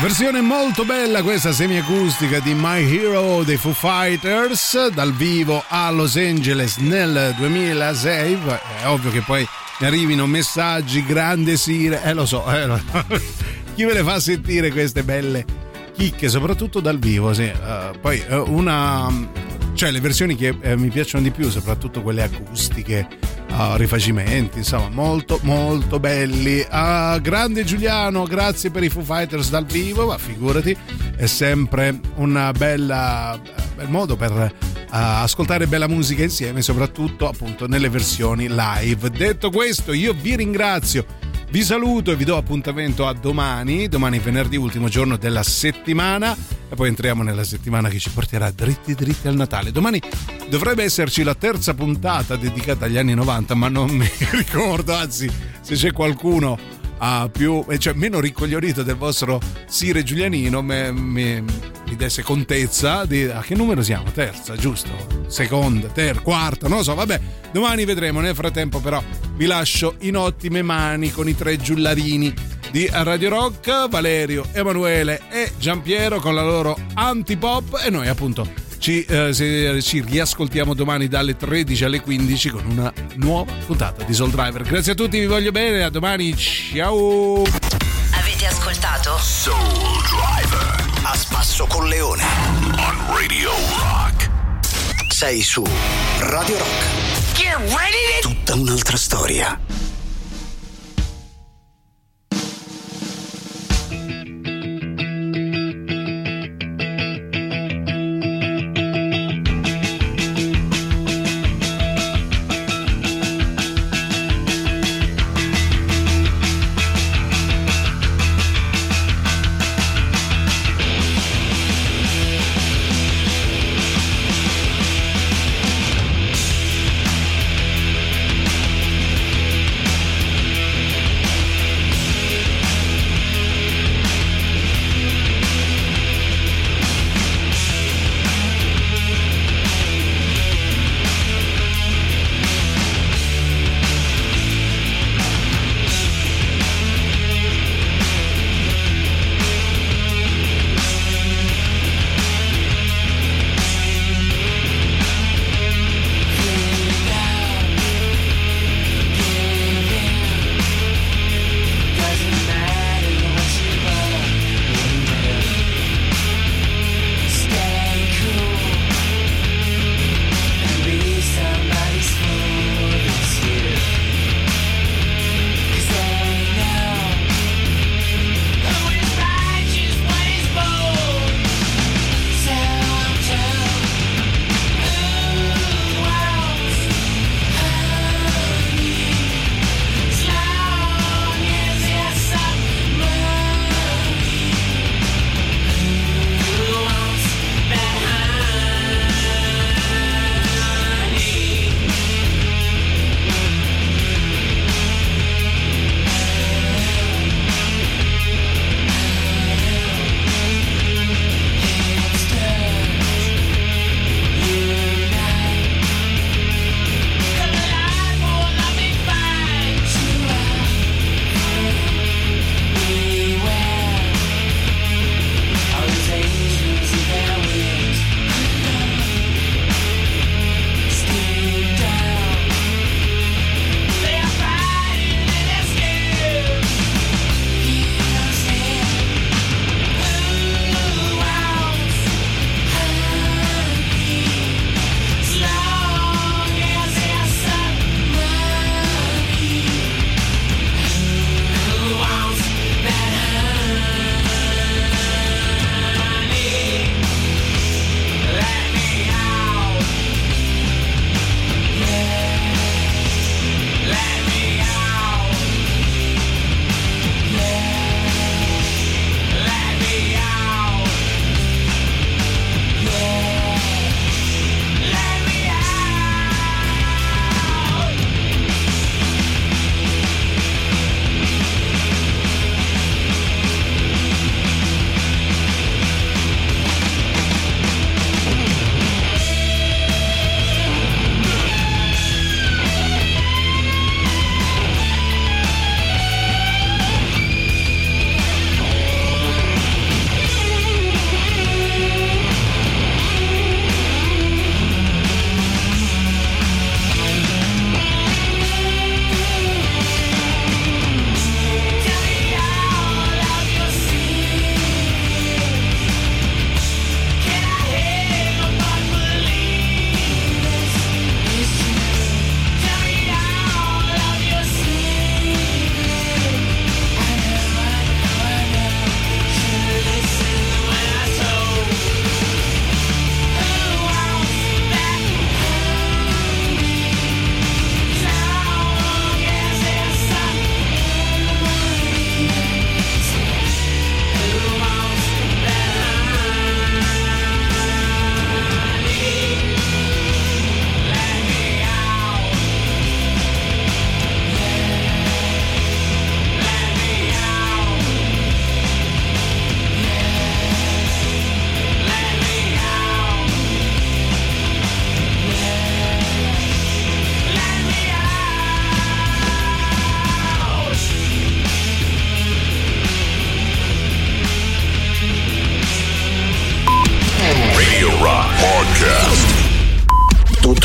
Versione molto bella questa semiacustica di My Hero dei Foo Fighters dal vivo a Los Angeles nel duemilasei. È ovvio che poi ne arrivino messaggi, grande Sire, eh lo so, eh, lo... chi ve le fa sentire queste belle chicche, soprattutto dal vivo, sì. Uh, poi uh, una, cioè le versioni che uh, mi piacciono di più, soprattutto quelle acustiche, uh, rifacimenti, insomma, molto molto belli. Uh, grande Giuliano, grazie per i Foo Fighters dal vivo, ma figurati, è sempre una bella bel modo per uh, ascoltare bella musica insieme, soprattutto appunto nelle versioni live. Detto questo, io vi ringrazio, vi saluto e vi do appuntamento a domani, domani venerdì, ultimo giorno della settimana, e poi entriamo nella settimana che ci porterà dritti dritti al Natale. Domani dovrebbe esserci la terza puntata dedicata agli anni novanta, ma non mi ricordo, anzi, se c'è qualcuno uh, più, cioè meno ricoglionito del vostro Sire Giulianino, me, me, mi desse contezza di a che numero siamo? Terza, giusto? Seconda, terza, quarta, non lo so, vabbè, domani vedremo. Nel frattempo però vi lascio in ottime mani con i tre giullarini di Radio Rock, Valerio, Emanuele e Giampiero con la loro antipop, e noi appunto ci, eh, se, ci riascoltiamo domani dalle tredici alle quindici con una nuova puntata di Soul Driver. Grazie a tutti, vi voglio bene, a domani, ciao. Avete ascoltato Soul Driver a spasso con Leone on Radio Rock. Sei su Radio Rock. Get ready to... Tutta un'altra storia.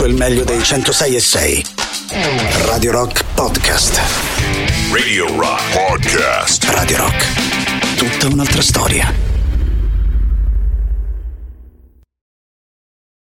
il meglio dei centosei e sei. Radio Rock Podcast. Radio Rock Podcast. Radio Rock. Tutta un'altra storia.